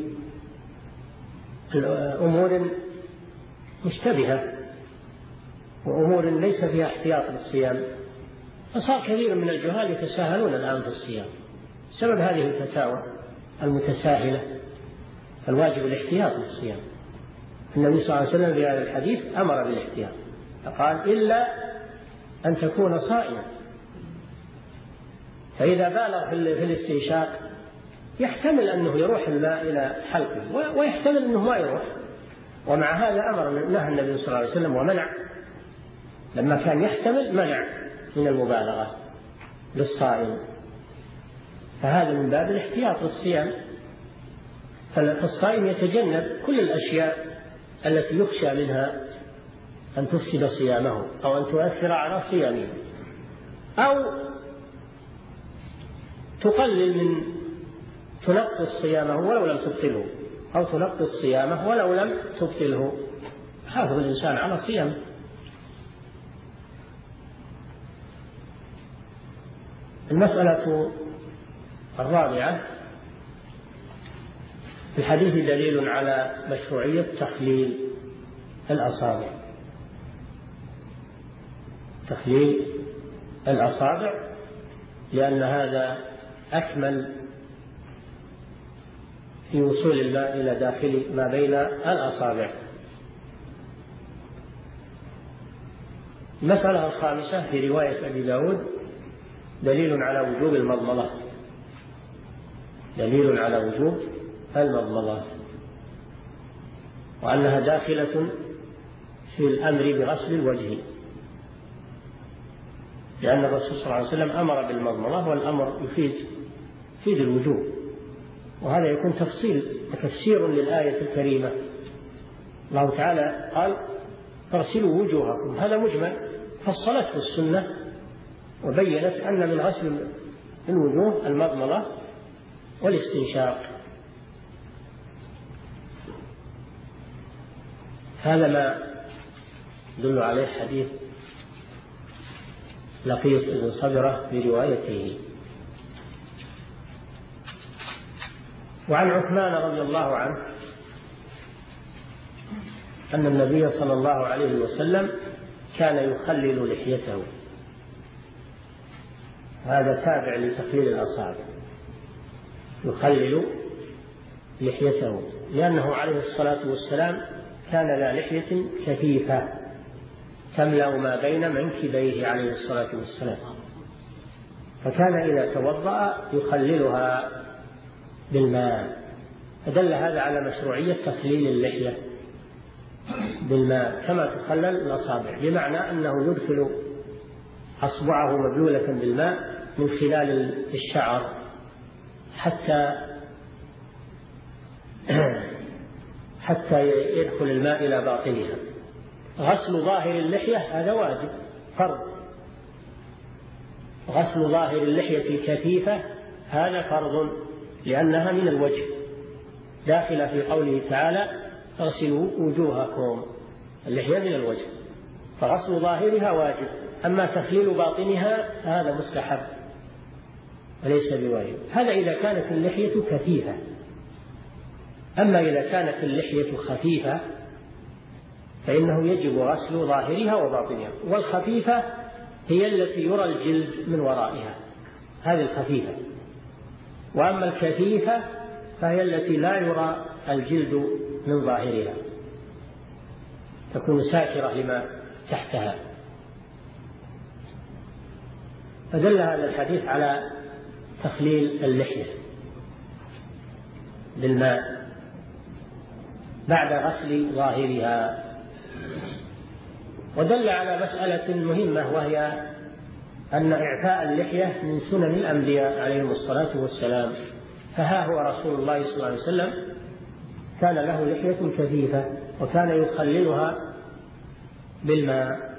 Speaker 3: أمور مشتبهة وأمور ليس فيها احتياط للصيام، فصار كثير من الجهال يتساهلون الآن في الصيام بسبب هذه الفتاوى المتساهلة. فالواجب الاحتياط للصيام. النبي صلى الله عليه وسلم في هذا الحديث أمر بالاحتياط، فقال: إلا أن تكون صائما، فإذا بالغ في الاستنشاق يحتمل أنه يروح الماء إلى حلقه ويحتمل أنه ما يروح، ومع هذا أمر نهى النبي صلى الله عليه وسلم ومنع، لما كان يحتمل منع من المبالغة للصائم، فهذا من باب الاحتياط للصيام. فالصائم يتجنب كل الأشياء التي يخشى منها أن تفسد صيامه أو أن تؤثر على صيامه، أو تقلل من تنقص صيامه ولو لم تبطله، أو تنقص صيامه ولو لم تبطله، حافظ الإنسان على صيامه. المسألة الرابعة: في الحديث دليل على مشروعية تخليل الأصابع، تخليل الأصابع لأن هذا أكمل في وصول الماء إلى داخل ما بين الأصابع. المسألة الخامسة في رواية أبي داود: دليل على وجوب المضمضة، دليل على وجوب المضمضة، وأنها داخلة في الأمر بغسل الوجه، لأن الرسول صلى الله عليه وسلم أمر بالمضمضة، والأمر يفيد يفيد الوجوب، وهذا يكون تفصيل وتفسير للآية الكريمة. الله تعالى قال: فاغسلوا وجوهكم، هذا مجمل، فصلته السنة وبينت أن من غسل الوجوه المضمضة والاستنشاق. هذا ما يدل عليه حديث لقيط بن صبرة بروايته. وعن عثمان رضي الله عنه أن النبي صلى الله عليه وسلم كان يخلل لحيته، هذا تابع لتخليل الأصابع، يخلل لحيته لأنه عليه الصلاة والسلام كان لا لحية كثيفة تملأ ما بين منكبيه عليه الصلاة والسلام، فكان إذا توضأ يخللها بالماء، فدل هذا على مشروعية تخليل اللحية بالماء كما تخلل الأصابع، بمعنى أنه يدخل أصبعه مبلولة بالماء من خلال الشعر حتى حتى يدخل الماء إلى باطنها. غسل ظاهر اللحية هذا واجب فرض، غسل ظاهر اللحية الكثيفة هذا فرض لأنها من الوجه، داخلة في قوله تعالى: اغسلوا وجوهكم، اللحية من الوجه، فغسل ظاهرها واجب، أما تخليل باطنها هذا مستحب وليس بواجب. هذا إذا كانت اللحية كثيفة، أما إذا كانت اللحية خفيفة فإنه يجب غسل ظاهرها وباطنها، والخفيفة هي التي يرى الجلد من ورائها، هذه الخفيفة، وأما الكثيفة فهي التي لا يرى الجلد من ظاهرها، تكون ساترة لما تحتها. فدل هذا الحديث على تخليل اللحية بالماء بعد غسل ظاهرها. ودل على مسألة مهمة، وهي أن إعفاء اللحية من سنن الأنبياء عليهم الصلاة والسلام، فها هو رسول الله صلى الله عليه وسلم كان له لحية كثيفة وكان يخللها بالماء.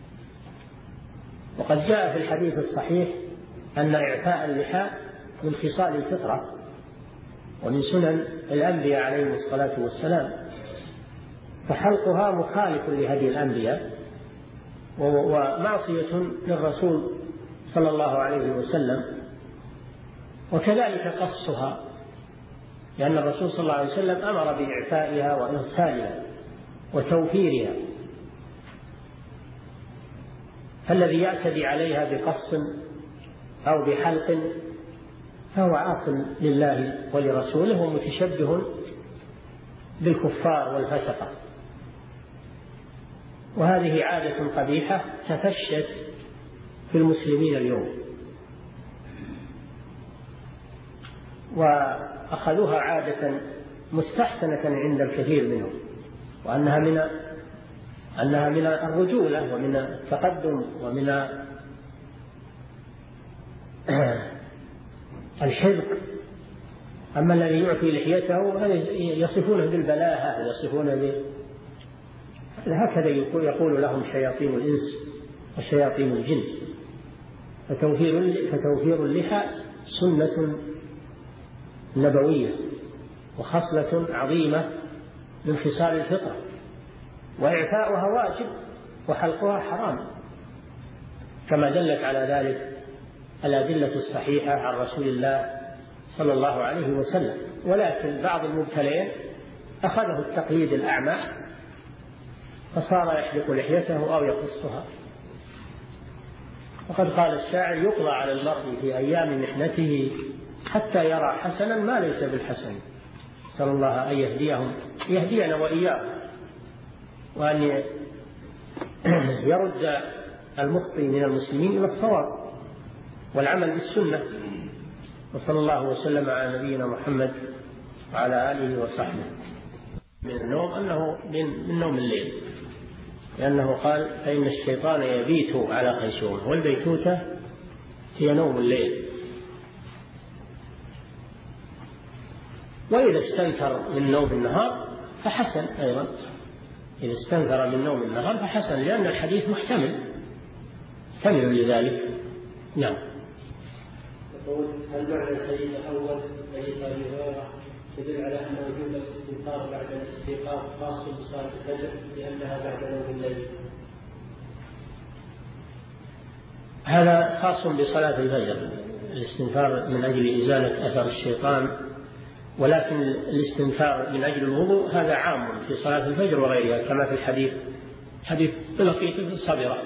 Speaker 3: وقد جاء في الحديث الصحيح أن إعفاء اللحى من خصال الفطرة ومن سنن الأنبياء عليهم الصلاة والسلام، فحلقها مخالف لهدي الأنبياء ومعصية للرسول صلى الله عليه وسلم، وكذلك قصها، لأن الرسول صلى الله عليه وسلم أمر بإعفائها وإرسالها وتوفيرها، فالذي يعتدي عليها بقص أو بحلق فهو عاص لله ولرسوله ومتشبه بالكفار والفسقة. وهذه عادة قبيحة تفشت في المسلمين اليوم، وأخذوها عادة مستحسنة عند الكثير منهم، وأنها من أنها من الرجولة ومن التقدم ومن الحذق. أما الذي يعطي لحيته يصفونه بالبلاهة، يصفونه ب... هكذا يقول لهم شياطين الإنس وشياطين الجن. فتوفير فتوفير اللحى سنة نبوية وخصلة عظيمة من خصال الفطرة، وإعفاؤها واجب وحلقها حرام، كما دلت على ذلك الأدلة الصحيحة عن رسول الله صلى الله عليه وسلم. ولكن بعض المبتلين أخذه التقليد الأعمى فصار يحلق لحيته أو يقصها. وقد قال الشاعر: يقضى على المرء في أيام محنته حتى يرى حسنا ما ليس بالحسن. نسأل الله أن يهديهم يهدينا وإياهم، وأن يرد المخطئ من المسلمين إلى الصواب والعمل بالسنة. وصلى الله وسلم على نبينا محمد وعلى آله وصحبه. من النوم أنه من نوم الليل، لأنه قال: فإن الشيطان يبيت على خيشومه، والبيتوتة هي نوم الليل. وإذا استنثر من نوم النهار فحسن أيضا، إذا استنثر من نوم النهار فحسن، لأن الحديث محتمل محتمل لذلك. نعم.
Speaker 1: يقول: هل معنى الحديث الأول حديث أبي هريرة يدل على أن وجوب الاستنثار بعد الاستيقاظ خاص بصلاة الفجر لأنها بعد نوم الليل؟
Speaker 3: هذا خاص بصلاة الفجر، الاستنثار من أجل إزالة أثر الشيطان، ولكن الاستنثار من أجل الوضوء هذا عام في صلاة الفجر وغيرها، كما في الحديث حديث لقيط بن صبرة: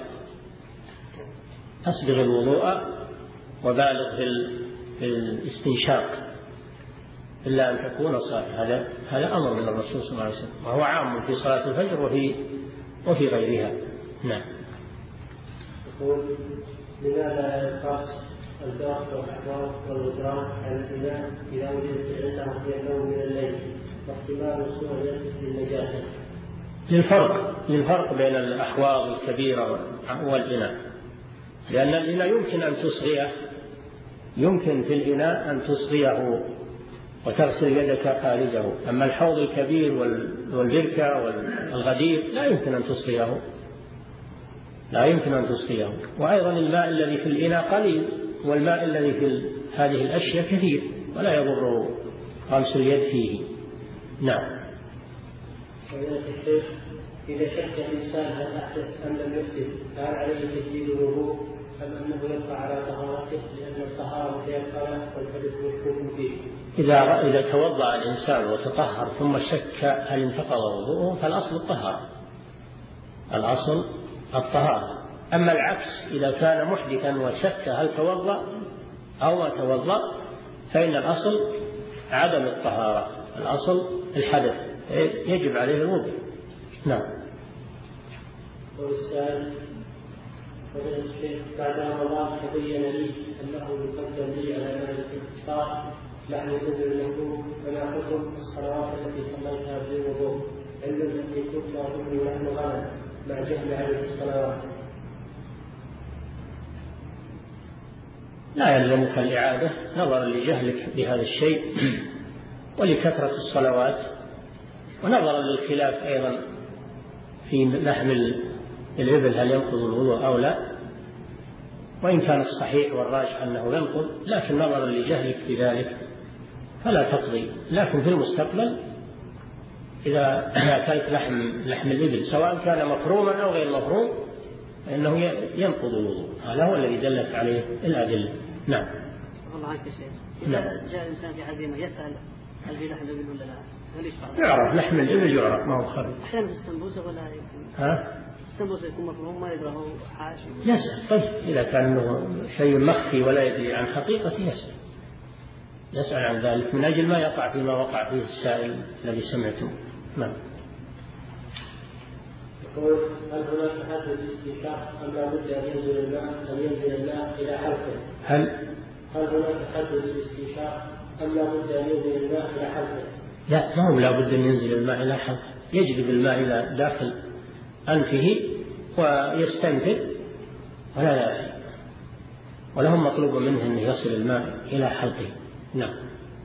Speaker 3: أسبغ الوضوء وبالغ في الاستنشاق إلا أن تكون صائما. هذا هذا أمر من الرسول صلى الله عليه وسلم، وهو عام في صلاة الفجر وفي وفي غيرها. نعم.
Speaker 1: يقول: لماذا يقاس الدرك والأحوال والغدران على الإناء إذا وجدت عنده في النوم من الليل واحتمال وصول للنجاسة؟
Speaker 3: للفرق للفرق بين الأحواض الكبيرة والإناء، لأن الإناء يمكن أن تصغيه، يمكن في الإناء أن تصغيه وتغسل يدك خارجه، أما الحوض الكبير والبركة والغدير لا يمكن أن تصغيه لا يمكن أن تصغيه. وأيضا الماء الذي في الإناء قليل، والماء الذي في هذه الأشياء كثير، ولا يضر غمس اليد فيه. نعم.
Speaker 1: إذا شك الإنسان هل أحدث أم لم يحدث فهل عليه تجديد الوضوء أم أنه يبقى على طهارته، لأن الطهارة يبقى له والحدث مشكوك فيه؟
Speaker 3: إذا إذا توضأ الإنسان وتطهر ثم شك هل انتقض وضوءه فالأصل الطهارة، الأصل الطهارة. أما العكس، إذا كان محدثا وشك هل توضأ أو ما توضأ فإن الأصل عدم الطهارة، الأصل الحدث، يجب عليه الوضوء. نعم.
Speaker 1: والسائل: بعد رمضان تبين لي أنه يقدم لي على مال الإفطار لحم الإبل المكروه، فما حكم الصلوات التي صليتها بدون وضوء علما أني كنت أظن لحم غنم مع جهل عدد الصلوات؟
Speaker 3: لا يلزمك الإعادة نظرا لجهلك بهذا الشيء ولكثرة الصلوات، ونظرا للخلاف أيضا في لحم الإبل هل ينقض الوضوء أو لا، وإن كان الصحيح والراجح أنه ينقض، لكن نظرا لجهلك بذلك فلا تقضي. لكن في المستقبل إذا أكلت لحم لحم الإبل سواء كان مفروما أو غير مفروم فإنه ينقض الوضوء، هذا هو الذي دلت عليه الأدلة. نعم.
Speaker 2: والله عنك شيء.
Speaker 3: نعم.
Speaker 2: جاء إنسان في عزيمة يسأل هل في لحم الإبل ولا لا؟ هل يشفع؟
Speaker 3: يعرف لحم الإبل، يعرف ما هو خبيث.
Speaker 2: أحيانا في السمبوسة ولا يمكن؟
Speaker 3: ها؟
Speaker 2: السمبوسة يكون مفروم ما يدري هو حاشي.
Speaker 3: يسأل. طيب إذا كان شيء مخفي ولا يدري عن حقيقته يسأل. يسأل عن ذلك من أجل ما يقع فيما وقع فيه السائل الذي سمعته. نعم.
Speaker 1: يقول: هل هناك حد للاستنشاق أم لا بد أن ينزل الماء أن ينزل الماء إلى حلقه؟
Speaker 3: هل
Speaker 1: هل هناك حد للاستنشاق أم لا بد أن ينزل الماء إلى حلقه؟
Speaker 3: لا، ما هو لا بد أن ينزل الماء إلى حلقه، يجلب الماء إلى داخل أنفه ويستنفر ولا لا ولهم مطلوب منه أن يصل الماء إلى حلقه. نعم.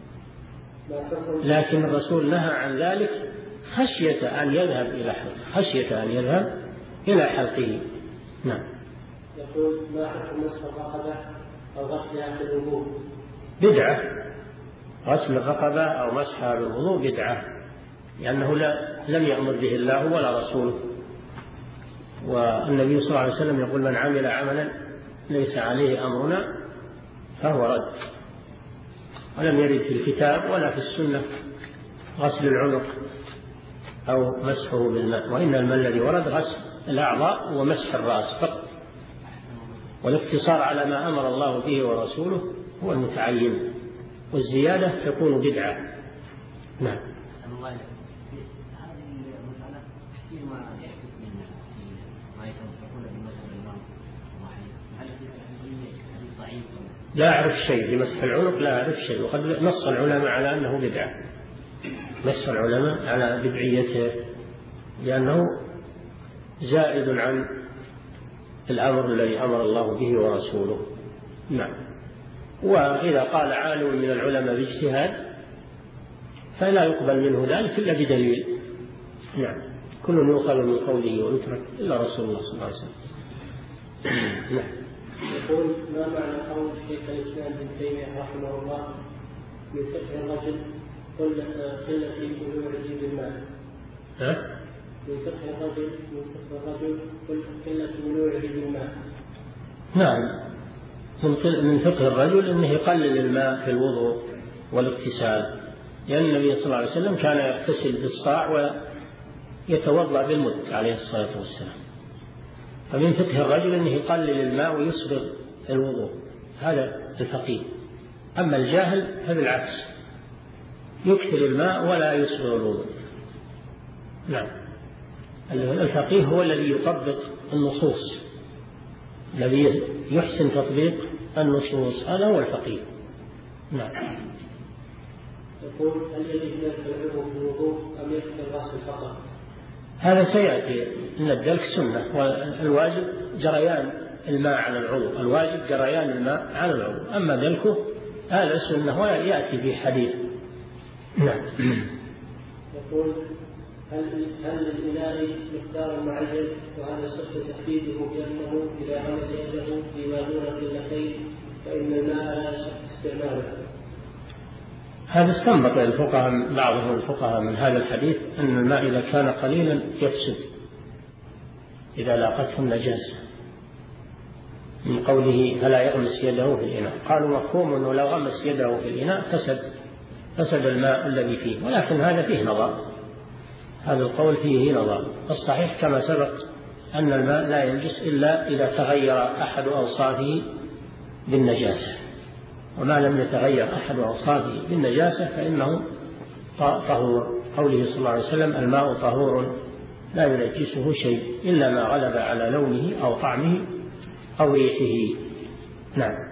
Speaker 3: لكن الرسول نهى عن ذلك خشية أن يذهب إلى حلقه، خشية أن يذهب إلى حلقه. نعم.
Speaker 1: يقول ما حكم مسح الرقبة أو غسلها في الوضوء؟
Speaker 3: بدعة. غسل الرقبة أو مسحها بالوضوء بدعة، لأنه لا لم يأمر به الله ولا رسوله. والنبي صلى الله عليه وسلم يقول من عمل عملا ليس عليه أمرنا فهو رد. ولم يرد في الكتاب ولا في السنة غسل العنق أو مسحه بالماء، وإن الماء الذي ورد غسل الأعضاء ومسح الرأس فقط، والاقتصار على ما أمر الله به ورسوله هو المتعين، والزيادة تكون بدعة. نعم. لا أعرف شيء بمسح العنق، لا أعرف شيء، وقد نص العلماء على أنه بدعة، نص العلماء على بدعيته لأنه زائد عن الأمر الذي أمر الله به ورسوله. نعم. وإذا قال عالم من العلماء باجتهاد فلا يقبل منه ذلك إلا بدليل. نعم. كل يؤخذ من قوله ويترك إلا رسول الله صلى الله عليه وسلم. نعم.
Speaker 1: يقول ما معنى قول شيخ الإسلام ابن تيمية رحمه الله من فقه الرجل قلة بلوغه بالماء؟
Speaker 3: ها؟
Speaker 1: من فقه الرجل من فقه الرجل قلة بلوغه بالماء.
Speaker 3: نعم. من فقه الرجل أنه يقلل الماء في الوضوء والاغتسال، لأن النبي صلى الله عليه وسلم كان يغتسل بالصاع ويتوضأ بالمد عليه الصلاة والسلام. فمن فقه الرجل أنه يقلل الماء ويسبغ الوضوء، هذا الفقيه. أما الجاهل فبالعكس يكثر الماء ولا يسبغ الوضوء. نعم. الفقيه هو الذي يطبق النصوص، الذي يحسن تطبيق النصوص، هذا هو الفقيه. نعم.
Speaker 1: يقول هل يجب ذلك العلم في الوضوء أم يكفي الغسل فقط؟
Speaker 3: هذا سيأتي أن الدلك سنة، والواجب جريان الماء على العضو، الواجب جريان الماء على العضو، أما دلكه هذا سنة ويأتي في حديث. نعم.
Speaker 1: يقول هل هل للإناء مقدار معين وهذا صح تحديده بأنه إذا غمس يده فيما دون قلتين فإن الماء لا يصح استعماله؟
Speaker 3: هذا استنبط الفقهاء بعضهم الفقهاء من هذا الحديث أن الماء إذا كان قليلا يفسد إذا لاقته النجاسة، من قوله فلا يغمس يده في الإناء. قالوا مفهوم أنه لو غمس يده في الإناء فسد فسد الماء الذي فيه، ولكن هذا فيه نظر، هذا القول فيه نظر. الصحيح كما سبق أن الماء لا ينجس إلا إذا تغير أحد أوصافه بالنجاسة، وما لم يتغير أحد أوصافه بالنجاسة فإنه طهور. قوله صلى الله عليه وسلم الماء طهور لا ينجسه شيء إلا ما غلب على لونه أو طعمه أو ريحه. نعم.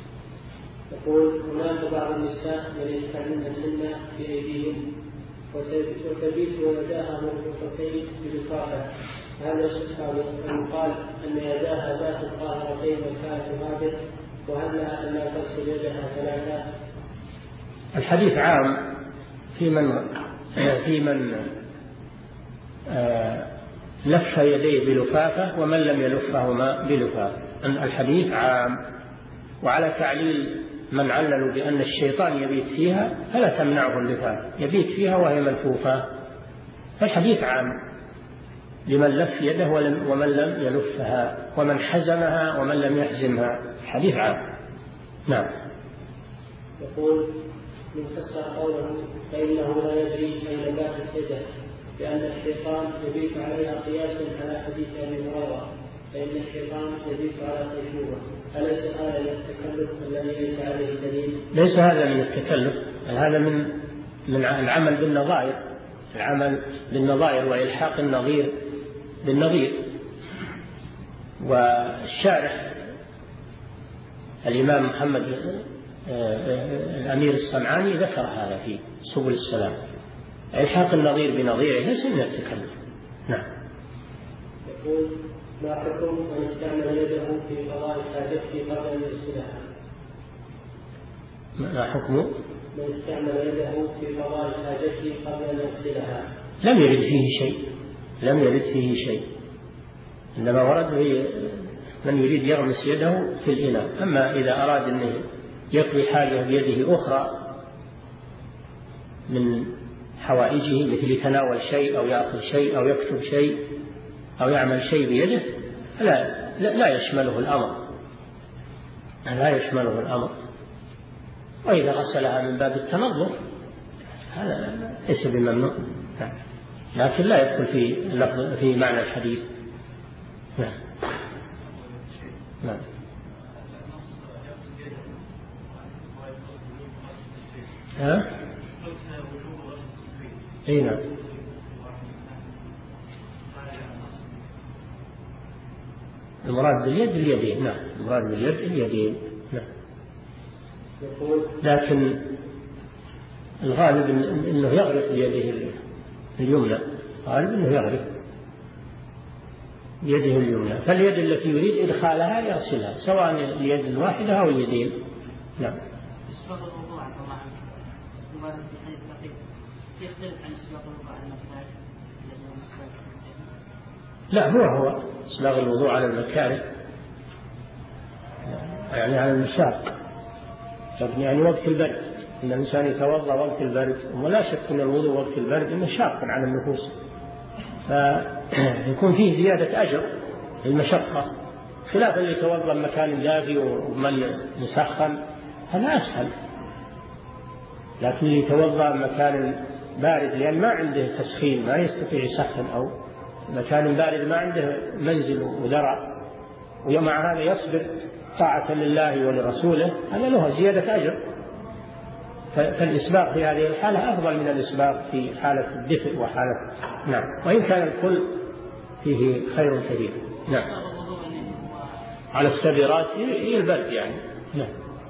Speaker 1: يقول هناك بعض النساء من يستعملن الحنة في أيديهن وتبيت يداها مرفوعتين بالفاحة، هذا يصح أن يقال أن يداها باتت طاهرتين وكانت تغادر، وهل لها أن لا تغسل يدها ثلاثة؟
Speaker 3: الحديث عام في من في من آه لف يديه بلفافة ومن لم يلفهما بلفافة. الحديث عام، وعلى تعليل من عللوا بأن الشيطان يبيت فيها فلا تمنعه اللفافة، يبيت فيها وهي ملفوفة. فالحديث عام لمن لف يده ومن لم يلفها، ومن حزمها ومن لم يحزمها، الحديث عام. نعم.
Speaker 1: يقول من فسر قوله فإنه لا يدري أين باتت يده لأن الشيطان يبيت عليها قياسا على حديث أبي هريرة فإن الشيطان يبيت على قيشومة، أليس هذا من التكلف الذي ليس عليه دليل؟
Speaker 3: ليس هذا من التكلف، هذا من من العمل بالنظائر، العمل بالنظائر وإلحاق النظير بالنظير. والشارح الإمام محمد الأمير الصنعاني ذكر هذا في سبل السلام، إلحاق النظير بنظيره ليس من التكلف. نعم.
Speaker 1: يقول: ما حكم من استعمل يده في قضاء حاجته قبل أن يغسلها؟
Speaker 3: ما حكم
Speaker 1: من استعمل يده في قضاء حاجته قبل أن يغسلها؟
Speaker 3: لم يرد فيه شيء، لم يرد فيه شيء، إنما ورد في من يريد يغمس يده في الإناء. أما إذا أراد أن يقضي حاجة بيده أخرى من حوائجه مثل تناول شيء أو يأخذ شيء أو يكتب شيء أو يعمل شيء بيده لا, لا, لا يشمله الأمر، لا يشمله الأمر. وإذا غسلها من باب التنظف هذا ليس بممنوع، لكن لا يدخل في لفظ في معنى الحديث. نعم. نعم. ها؟ اي نعم. المراد باليد اليدين. نعم، المراد باليد اليدين. نعم. لكن الغالب انه يغرق بيده اليمنى، الغالب انه يغرق بيده اليمنى، فاليد التي يريد ادخالها يغسلها سواء اليد الواحده او اليدين. نعم.
Speaker 2: اسباغ الوضوء عن الله عنه في حديث دقيق يختلف عن اسباغ الوضوء على المكاره.
Speaker 3: لا، هو هو اسباغ الوضوء على المكاره، يعني على المشاق، يعني وقت البرد، ان الانسان يتوضا وقت البرد، ولا شك ان الوضوء وقت البرد انه شاق على النفوس، فيكون فيه زياده اجر للمشقه، خلاف اللي يتوضا مكان دافي ومن مسخن هذا اسهل. لكن اللي يتوضا مكان بارد لان ما عنده تسخين، ما يستطيع يسخن، او مكان بارد ما عنده منزل وذرع، ومع هذا يصبر طاعة لله ولرسوله، هذا له زيادة أجر. فالإسباغ في هذه الحالة أفضل من الإسباغ في حالة الدفء وحالة. نعم، وإن كان الكل فيه خير كثير. نعم. على السبيرات هي البرد يعني. نعم.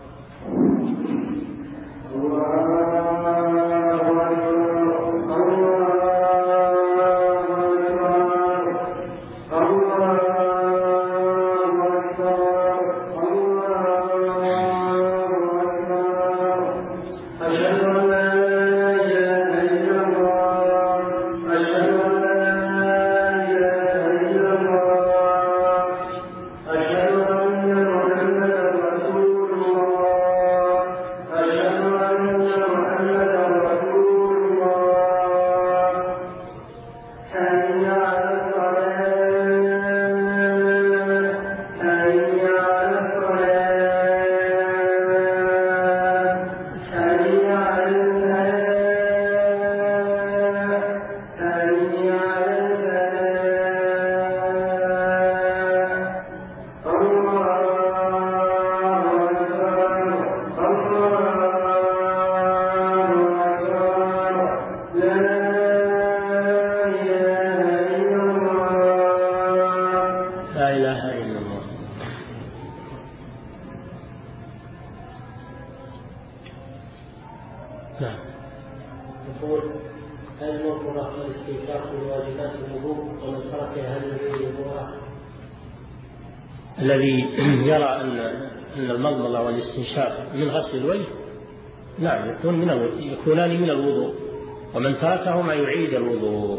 Speaker 3: الذي يرى أن أن المضمضة والاستنشاق من غسل الوجه نعم يكون من الوضوء، يكونان من الوضوء، ومن تركهما يعيد الوضوء.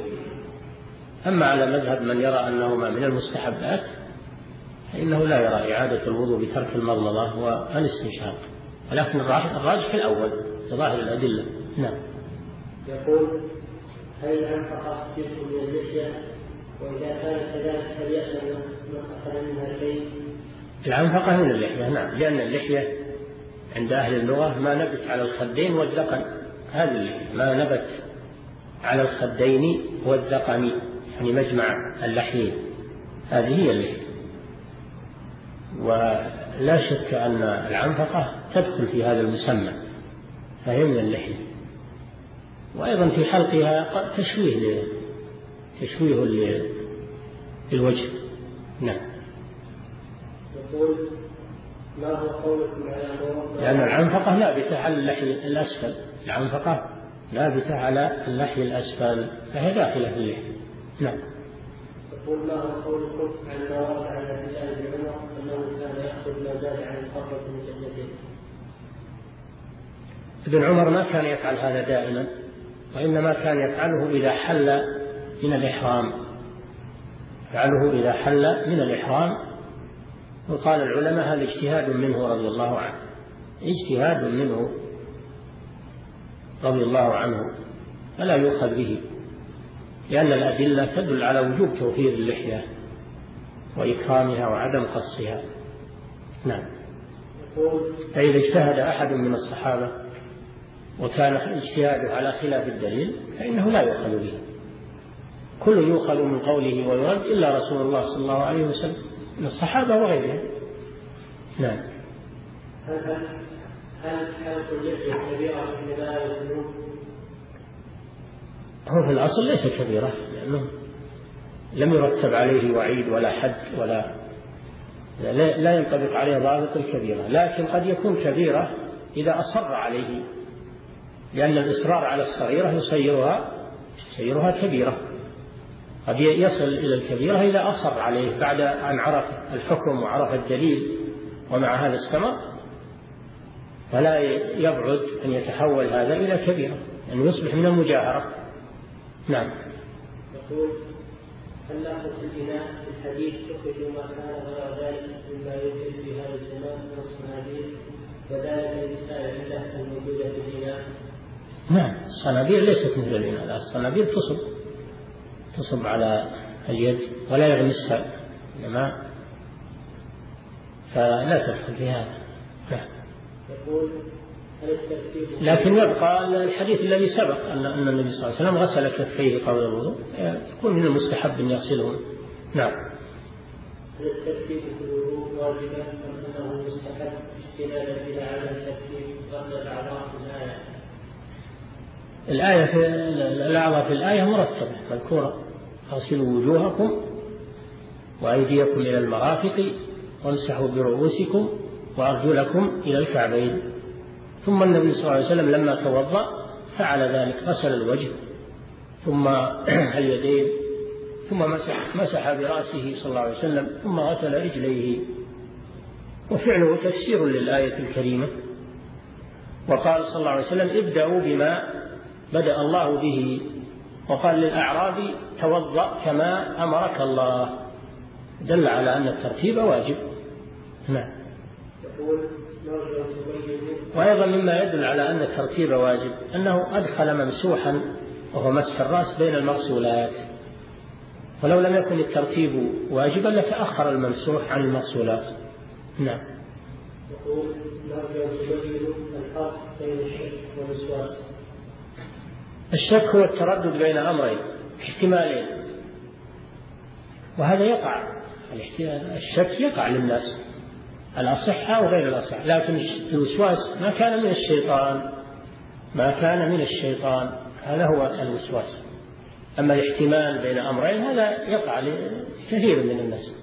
Speaker 3: أما على مذهب من يرى أنهما من المستحبات فإنه لا يرى إعادة الوضوء بترك المضمضة والاستنشاق، ولكن الراجح الأول ظاهر الأدلة. نعم.
Speaker 1: يقول: هل الأنفقة يدخل من اللحية؟ وإذا كان كذلك هل يأمن من أخذ منها شيء؟
Speaker 3: العنفقة من اللحية، نعم، لأن اللحية عند أهل اللغة ما نبت على الخدين والذقن، هذه اللحية ما نبت على الخدين والذقن، يعني مجمع اللحيين، هذه هي اللحية. ولا شك أن العنفقة تدخل في هذا المسمى، فهي من اللحية. وأيضا في حلقها تشويه تشويه للوجه. نعم.
Speaker 1: يقول: ما هو قولكم على موضوع؟
Speaker 3: لأن العنفقة نابتة على اللحي الأسفل، العنفقة نابتة على اللحي الأسفل فهي داخلة في اللحية. نعم.
Speaker 1: يقول ما هو قولكم عن ما ورد عن عبد الله بن عمر أنه كان يأخذ ما زاد عن القبضة من جلدته؟
Speaker 3: ابن عمر ما كان يفعل هذا دائما، وإنما كان يفعله إذا حل من الإحرام، يفعله إذا حل من الإحرام. وقال العلماء هذا اجتهاد منه رضي الله عنه، اجتهاد منه رضي الله عنه فلا يؤخذ به، لأن الأدلة تدل على وجوب توفير اللحية وإكرامها وعدم قصها. نعم. فإذا اجتهد أحد من الصحابة وكان اجتهاده على خلاف الدليل فإنه لا يؤخذ به، كل يؤخذ من قوله ويرد إلا رسول الله صلى الله عليه وسلم من الصحابة وغيرهم. نعم.
Speaker 1: هل هل حلق اللحية كبيرة من كبائر الذنوب؟
Speaker 3: هو في الأصل ليس كبيرة، لأنه لم يرتب عليه وعيد ولا حد ولا لا ينطبق عليه ضابط الكبيرة، لكن قد يكون كبيرة إذا أصر عليه، لأن الإصرار على الصغيرة يصيرها يصيرها كبيرة. قد يصل إلى الكبيرة إذا أصر عليه بعد أن عرف الحكم وعرف الدليل ومع هذا استمر، فلا يبعد أن يتحول هذا إلى كبيرة، أن يعني يصبح من المجاهرة. نعم.
Speaker 1: يقول هل نأخذ في الإناء في الحديث تخرج ما كان غير ذلك مما يوجد في هذا الزمان من الصنابير وذلك للمسائل عنده الموجودة في الإناء؟
Speaker 3: نعم. الصنابير ليست مثل الإناء، الصنابير تصب تصب على اليد ولا يغمسها الماء، فلا تدخل في هذا. نعم.
Speaker 1: يقول
Speaker 3: لكن يبقى الحديث الذي سبق أن النبي صلى الله عليه وسلم غسل كفيه قبل الوضوء، يكون من المستحب أن يغسلهم. نعم.
Speaker 1: هل الترتيب في الوضوء واجبا أم أنه مستحب استنادا إلى عدم ترتيب غسل الأعضاء في الآية؟
Speaker 3: الآية في الأعضاء في الآية مرتبة مذكورة: اغسلوا وجوهكم وأيديكم إلى المرافق وامسحوا برؤوسكم وأرجلكم إلى الكعبين. ثم النبي صلى الله عليه وسلم لما توضأ فعل ذلك، غسل الوجه ثم اليدين ثم مسح, مسح برأسه صلى الله عليه وسلم ثم غسل رجليه، وفعله تفسير للآية الكريمة. وقال صلى الله عليه وسلم: ابدأوا بما بدأ الله به، وقال للأعرابي: توضأ كما أمرك الله، دل على أن الترتيب واجب. نعم. وأيضا مما يدل على أن الترتيب واجب أنه أدخل ممسوحا وهو مسح الرأس بين المغسولات، ولو لم يكن الترتيب واجبا لتأخر الممسوح عن المغسولات. نعم.
Speaker 1: يقول نرجو تبين الفرق بين الشك والوسواس.
Speaker 3: الشك هو التردد بين أمرين احتمالين، وهذا يقع، الشك يقع للناس الأصحة وغير الأصحة، لكن الوسواس ما كان من الشيطان، ما كان من الشيطان هذا هو الوسواس. أما الاحتمال بين أمرين هذا يقع لكثير من الناس.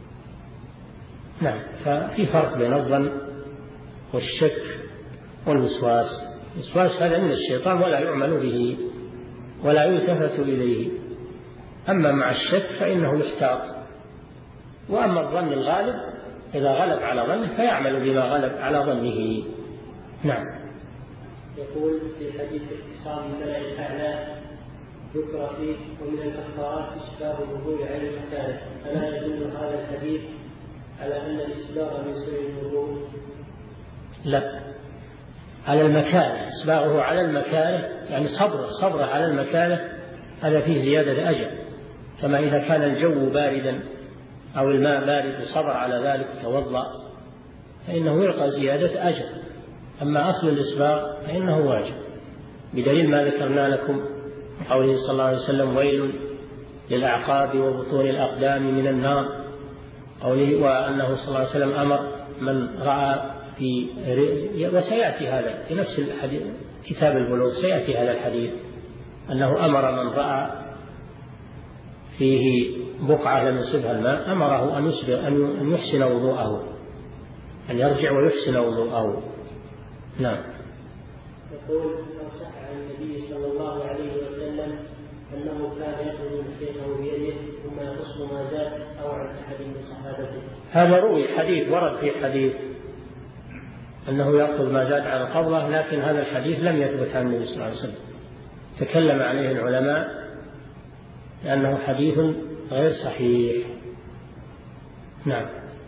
Speaker 3: نعم. ففي فرق بين الظن والشك والوسواس. الوسواس هذا من الشيطان ولا يعمل به ولا يلتفت إليه، أما مع الشك فإنه يحتاط. وأما الظن الغالب إذا غلب على ظنه فيعمل بما غلب على ظنه. نعم.
Speaker 1: يقول في حديث اختصام الملأ الأعلى ذكر فيه ومن الكفارات إسباغ الوضوء على المكاره، ألا يدل هذا الحديث على أن الإسباغ من سنن الوضوء؟
Speaker 3: لا، على المكاره، إسباغه على المكاره يعني صبره صبره على المكاره، هذا فيه زيادة أجر. كما إذا كان الجو باردا أو الماء بارد وصبر على ذلك وتوضأ فإنه يلقى زيادة أجر. أما أصل الإسباغ فإنه واجب، بدليل ما ذكرنا لكم قوله صلى الله عليه وسلم: ويل للأعقاب وبطون الأقدام من النار، قوله وأنه صلى الله عليه وسلم أمر من رأى في، وسيأتي هذا في نفس الحديث كتاب البلوغ، سيأتي هذا الحديث أنه أمر من رأى فيه بقعة لم يصبها الماء أمره أن يحسن وضوءه، أن يرجع ويحسن وضوءه. نعم.
Speaker 1: يقول صح عن النبي صلى الله عليه وسلم أنه كان يأخذ لحيته بيده ثم يقص ما زاد أو عن أحد من صحابته.
Speaker 3: هذا روي حديث، ورد في حديث أنه يأخذ ما زاد على القبضة، لكن هذا الحديث لم يثبت عن النبي صلى الله عليه وسلم، تكلم عليه العلماء لأنه حديث غير صحيح. نعم.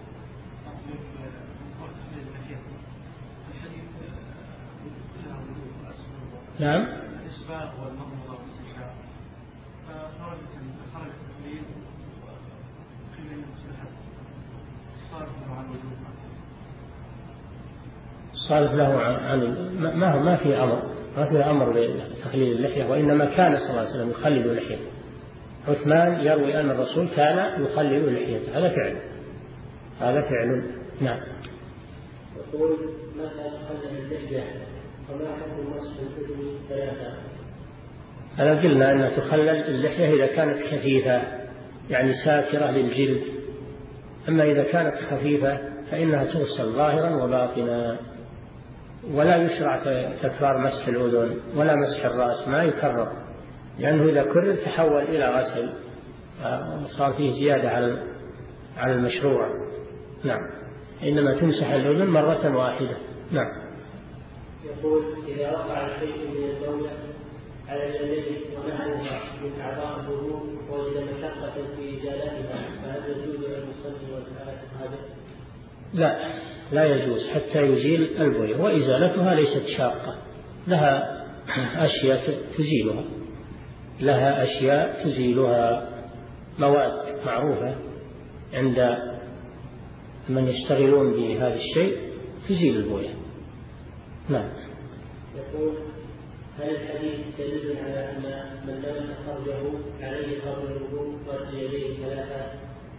Speaker 3: نعم.
Speaker 4: الإسباغ والمضمضة والاستنشاق فخرج خرج التقليد وقيل المستحب صارف له عن وجوب
Speaker 3: صارف له عن ما هو ما في أمر ما في أمر بتخليل اللحية، وإنما كان صلى الله عليه وسلم يخلل لحيته. عثمان يروي أن الرسول كان يخلل لحيته، هذا فعل هذا فعل. نعم.
Speaker 1: يقول متى تخلل اللحية وما حكم مسح الأذن ثلاثة؟
Speaker 3: أنا قلنا أنها تخلل اللحية إذا كانت خفيفة يعني ساترة للجلد، أما إذا كانت خفيفة فإنها تغسل ظاهرا وباطنا، ولا يشرع تكرار مسح الأذن ولا مسح الرأس، ما يكرر، لأنه إذا كرر تحول إلى غسل صار فيه زيادة على على المشروع. نعم. إنما تمسح الأذن مرة واحدة. نعم.
Speaker 1: يقول إذا وقع شيء من الدولة على اليدين ونحوها من أعضاء الوضوء ووجد مشقة في إزالتها فهل يجوز أن يصلي والآية هذا؟
Speaker 3: لا، لا يجوز حتى يزيل البوية، وإزالتها ليست شاقة، لها أشياء تزيلها لها أشياء تزيلها مواد معروفة عند من يشتغلون بهذا الشيء تزيل البوية. نعم.
Speaker 1: يقول هل الحديث دليل على أن من لمس فرجه عليه قبل الوضوء غسل يديه ثلاثة؟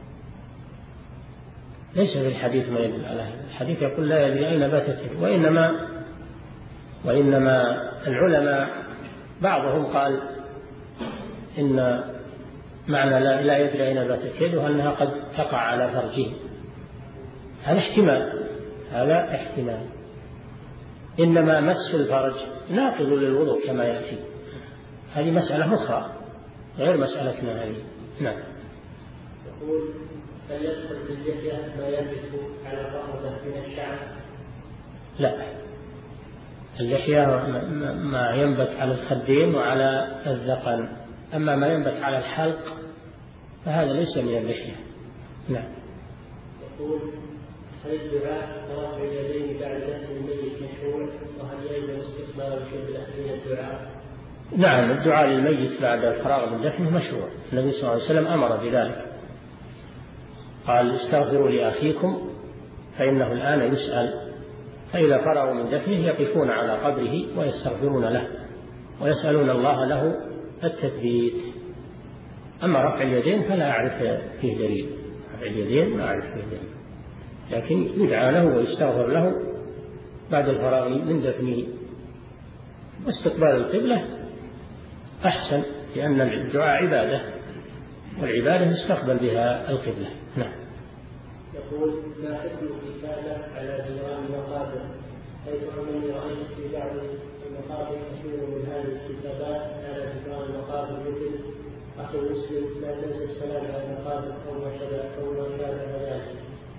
Speaker 3: ليس في الحديث ما يدل على هذا، الحديث يقول لا يدري أين باتت، وإنما وإنما العلماء بعضهم قال إن معنى لا, لا يدري أين باتت يده أنها قد تقع على فرجه، هذا احتمال هذا احتمال إنما مس الفرج ناقض للوضوء كما يأتي، هذه مسألة أخرى غير مسألتنا هذه. نعم.
Speaker 1: يقول هل يدخل في اللحية ما ينبت على الرقبة من الشعر؟
Speaker 3: لا، اللحية ما ينبت على الخدين وعلى الذقن، أما ما ينبت على الحلق فهذا ليس من اللحية. نعم.
Speaker 1: يقول هل الدعاء رفع اليدين بعد دفن الميت مشروع، وهل يلزم استقبال القبلة من الدعاء؟
Speaker 3: نعم، الدعاء للميت بعد الفراغ من دفنه مشروع، النبي صلى الله عليه وسلم أمر بذلك، قال استغفروا لأخيكم فإنه الآن يسأل، فإذا فرغوا من دفنه يقفون على قبره ويستغفرون له ويسألون الله له التثبيت. أما رفع اليدين فلا أعرف فيه دليل، رفع اليدين ما أعرف فيه دليل، لكن يدعى له ويستغفر له بعد الفراغ من دفنه. واستقبال القبلة أحسن، لأن الدعاء عبادة، والعبادة يستقبل بها القبلة. نعم.
Speaker 1: يقول ما حكم الكتابة على جدران المقابر، حيث أنني رأيت في بعض المقابر كثير من هذه الكتابات على جدران المقابر مثل أخي المسلم لا تنسى السلام على المقابر أو ما شابه أو ما شابه ذلك.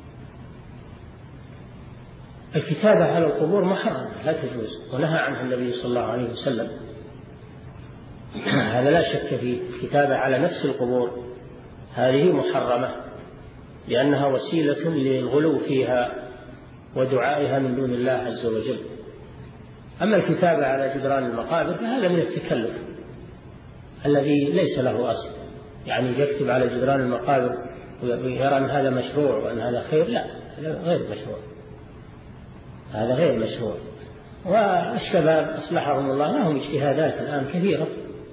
Speaker 3: الكتابة على القبور محرمة لا تجوز، ونهى عنها النبي صلى الله عليه وسلم، هذا لا شك فيه. الكتابة على نفس القبور هذه محرمة لأنها وسيلة للغلو فيها ودعائها من دون الله عز وجل. أما الكتابة على جدران المقابر فهذا من التكلف الذي ليس له أصل، يعني يكتب على جدران المقابر ويرى أن هذا مشروع وأن هذا خير، لا، هذا غير مشروع، هذا غير مشروع. والشباب أصلحهم الله لهم اجتهادات الآن كثيرة،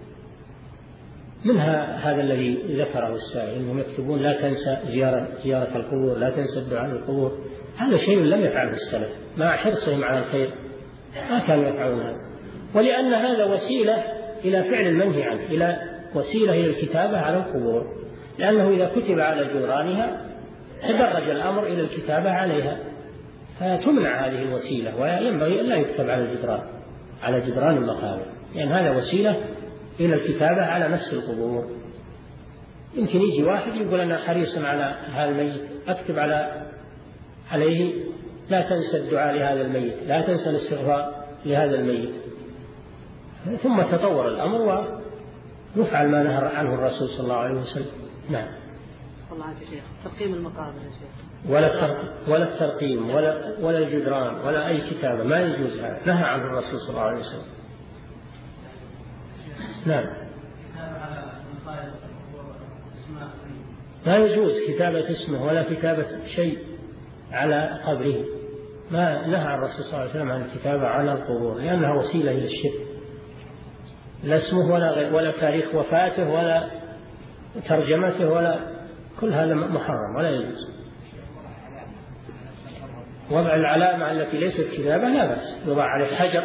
Speaker 3: منها هذا الذي ذكره السائل أنهم يكتبون لا تنسى زيارة, زيارة القبور، لا تنسى الدعاء للقبور. هذا شيء لم يفعله السلف مع حرصهم على الخير، ما كانوا يفعلون هذا، ولأن هذا وسيلة إلى فعل المنهي عنه، إلى وسيلة إلى الكتابة على القبور، لأنه إذا كتب على جدرانها تدرج الأمر إلى الكتابة عليها، فتمنع هذه الوسيلة، وينبغي أن لا يكتب على الجدران على جدران المقابر، لأن يعني هذا وسيلة إلى الكتابة على نفس القبور. يمكن يجي واحد يقول أنا حريص على هذا الميت، أكتب على عليه لا تنسى الدعاء لهذا الميت، لا تنسى الاستغفار لهذا الميت، ثم تطور الأمر ويفعل ما نهى عنه الرسول صلى الله عليه وسلم. نعم.
Speaker 2: والله يا شيخ ترقيم المقابر يا شيخ،
Speaker 3: ولا ولا الترقيم ولا ولا الجدران ولا أي كتابة، ما يجوز هذا، نهى عنه الرسول صلى الله عليه وسلم. نعم. ما يجوز كتابة اسمه ولا كتابة شيء على قبره، ما نهى الرسول صلى الله عليه وسلم عن الكتابة على القبور، لأنها وسيلة إلى الشرك. لا اسمه ولا ولا تاريخ وفاته ولا ترجمته ولا كل هذا محرم ولا يجوز. وضع العلامة التي ليست كتابة لا بأس، يوضع عليه حجر.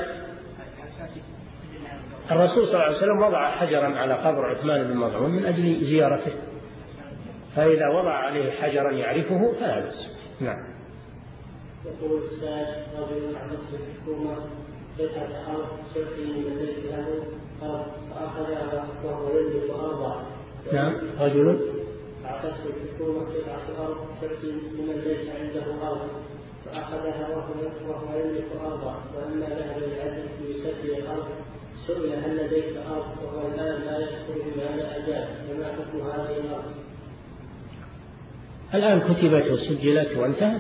Speaker 3: الرسول صلى الله عليه وسلم وضع حجرا على قبر عثمان بن مظعون من أجل زيارته، فإذا وضع عليه حجرا يعرفه فلا بأس. نعم.
Speaker 1: يقول السائل: رجل عملت في الحكومة قطعة أرض تأتي من ليس له أرض فأخذها وهو يملك أرضا.
Speaker 3: نعم. رجل
Speaker 1: أعطته الحكومة قطعة أرض تأتي من ليس عنده أرض فأخذها وهو يملك أرضا، وأما ذهب العدل ليسدد الأرض سئل: هل لديك أرض وهو الآن لا يدخل بماذا أجاب؟ فما حكم هذه الأرض؟
Speaker 3: الآن كتبت وسجلت وانتهت،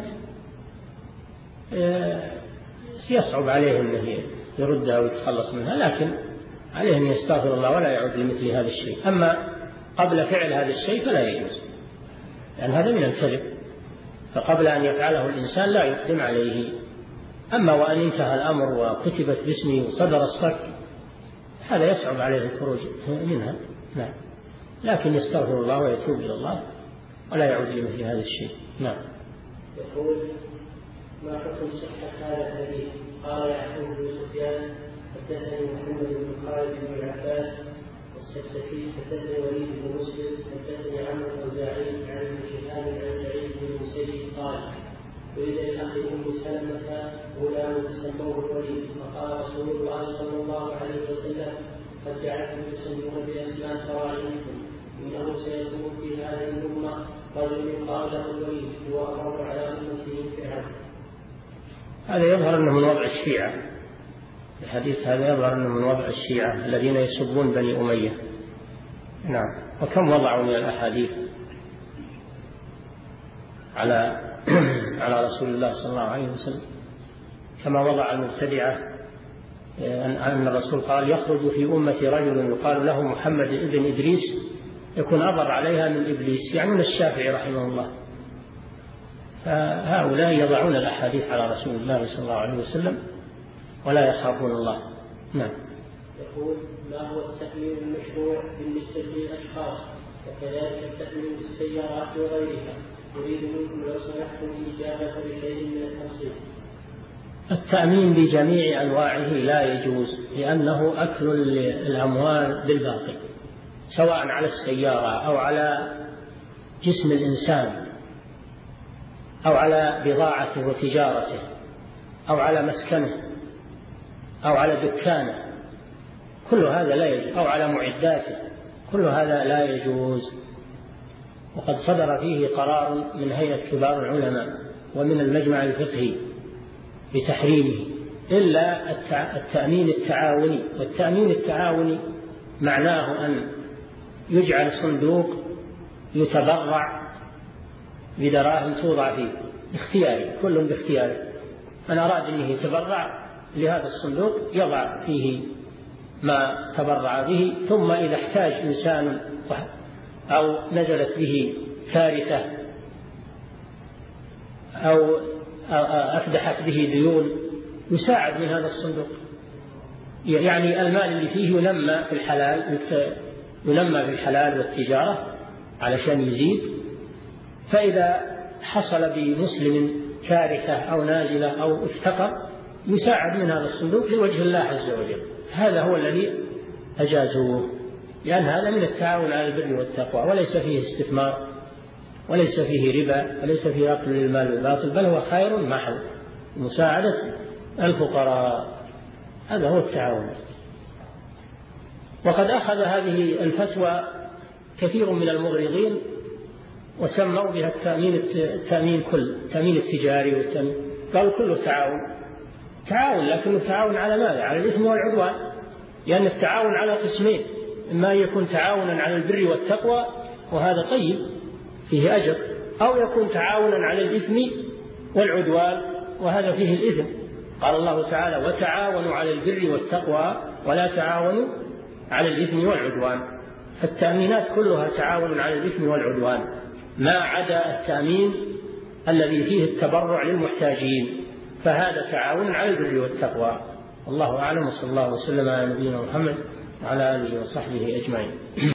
Speaker 3: يصعب عليه أنه يردها ويتخلص منها، لكن عليه أن يستغفر الله ولا يعود لمثل هذا الشيء. أما قبل فعل هذا الشيء فلا يجوز، لأن هذا من الكذب، فقبل أن يفعله الإنسان لا يقدم عليه. أما وأن انتهى الأمر وكتبت باسمه وصدر الصك هذا يصعب عليه الخروج منها. نعم. لكن يستغفر الله ويتوب إلى الله ولا يعود لمثل هذا الشيء. نعم.
Speaker 1: يقول: ما حكم صحة هذا الحديث؟ قال يعقوب بن سفيان: حدثني محمد بن خالد بن العباس السكسكي، حدثني وليد بن مسلم، حدثني عمرو الأوزاعي عن ابن شهاب عن سعيد بن المسيب قال: ولد لأخي أم سلمة غلام سموه الوليد، فقال رسول الله صلى الله عليه وسلم: قد جعلتم تسمون بأسماء فراعنكم، إنه سيكون في هذه الأمة رجل يقال له الوليد هو أمر على أمته فرعون.
Speaker 3: هذا يظهر أنه من وضع الشيعة، الحديث هذا يظهر أنه من وضع الشيعة الذين يسبون بني أمية. نعم. وكم وضعوا من الأحاديث على على رسول الله صلى الله عليه وسلم، كما وضع المبتدعة أن الرسول قال: يخرج في أمة رجل يقال له محمد ابن إدريس يكون أضر عليها من إبليس، يعني من الشافعي رحمه الله. فهؤلاء يضعون الأحاديث على رسول الله صلى الله عليه وسلم ولا يخافون الله. نعم.
Speaker 1: يقول: ما هو التأمين المشروع بالنسبة للأشخاص وكذلك التأمين بالسيارات وغيرها؟ أريد منكم لو سمحتم الإجابة بشيء من التفصيل.
Speaker 3: التأمين بجميع أنواعه لا يجوز، لأنه أكل الأموال بالباطل، سواء على السيارة أو على جسم الإنسان أو على بضاعته وتجارته أو على مسكنه أو على دكانه، كل هذا لا يجوز، أو على معداته، كل هذا لا يجوز. وقد صدر فيه قرار من هيئة كبار العلماء ومن المجمع الفقهي بتحريمه، إلا التأمين التعاوني. والتأمين التعاوني معناه أن يجعل صندوق يتبرع بدراهم توضع فيه اختياري، كل باختياره. من أراد أن يتبرع لهذا الصندوق يضع فيه ما تبرع به، ثم إذا احتاج إنسان أو نزلت به كارثة أو أفدحت به ديون يساعد من هذا الصندوق. يعني المال اللي فيه ينمى في الحلال، ينمى في الحلال والتجارة علشان يزيد. فإذا حصل بمسلم كارثة أو نازلة أو افتقر يساعد من هذا الصندوق لوجه الله عز وجل. هذا هو الذي أجازوه، لأن هذا من التعاون على البر والتقوى، وليس فيه استثمار وليس فيه ربا وليس فيه أكل للمال بالباطل، بل هو خير محض. مساعدة الفقراء، هذا هو التعاون. وقد أخذ هذه الفتوى كثير من المغرضين وسموا بها التأمين التأمين كل التأمين التجاري والتأمين، قالوا كله تعاون تعاون، لكنه تعاون على ماذا؟ على الإثم والعدوان، لأن التعاون على قسمين، إما يكون تعاونا على البر والتقوى وهذا طيب فيه أجر، أو يكون تعاونا على الإثم والعدوان وهذا فيه الإثم. قال الله تعالى وتعاونوا على البر والتقوى ولا تعاونوا على الإثم والعدوان. فالتأمينات كلها تعاون على الإثم والعدوان ما عدا التأمين الذي فيه التبرع للمحتاجين، فهذا تعاون على البر والتقوى. الله أعلم، وصلى الله وسلم على نبينا محمد وعلى آله وصحبه أجمعين.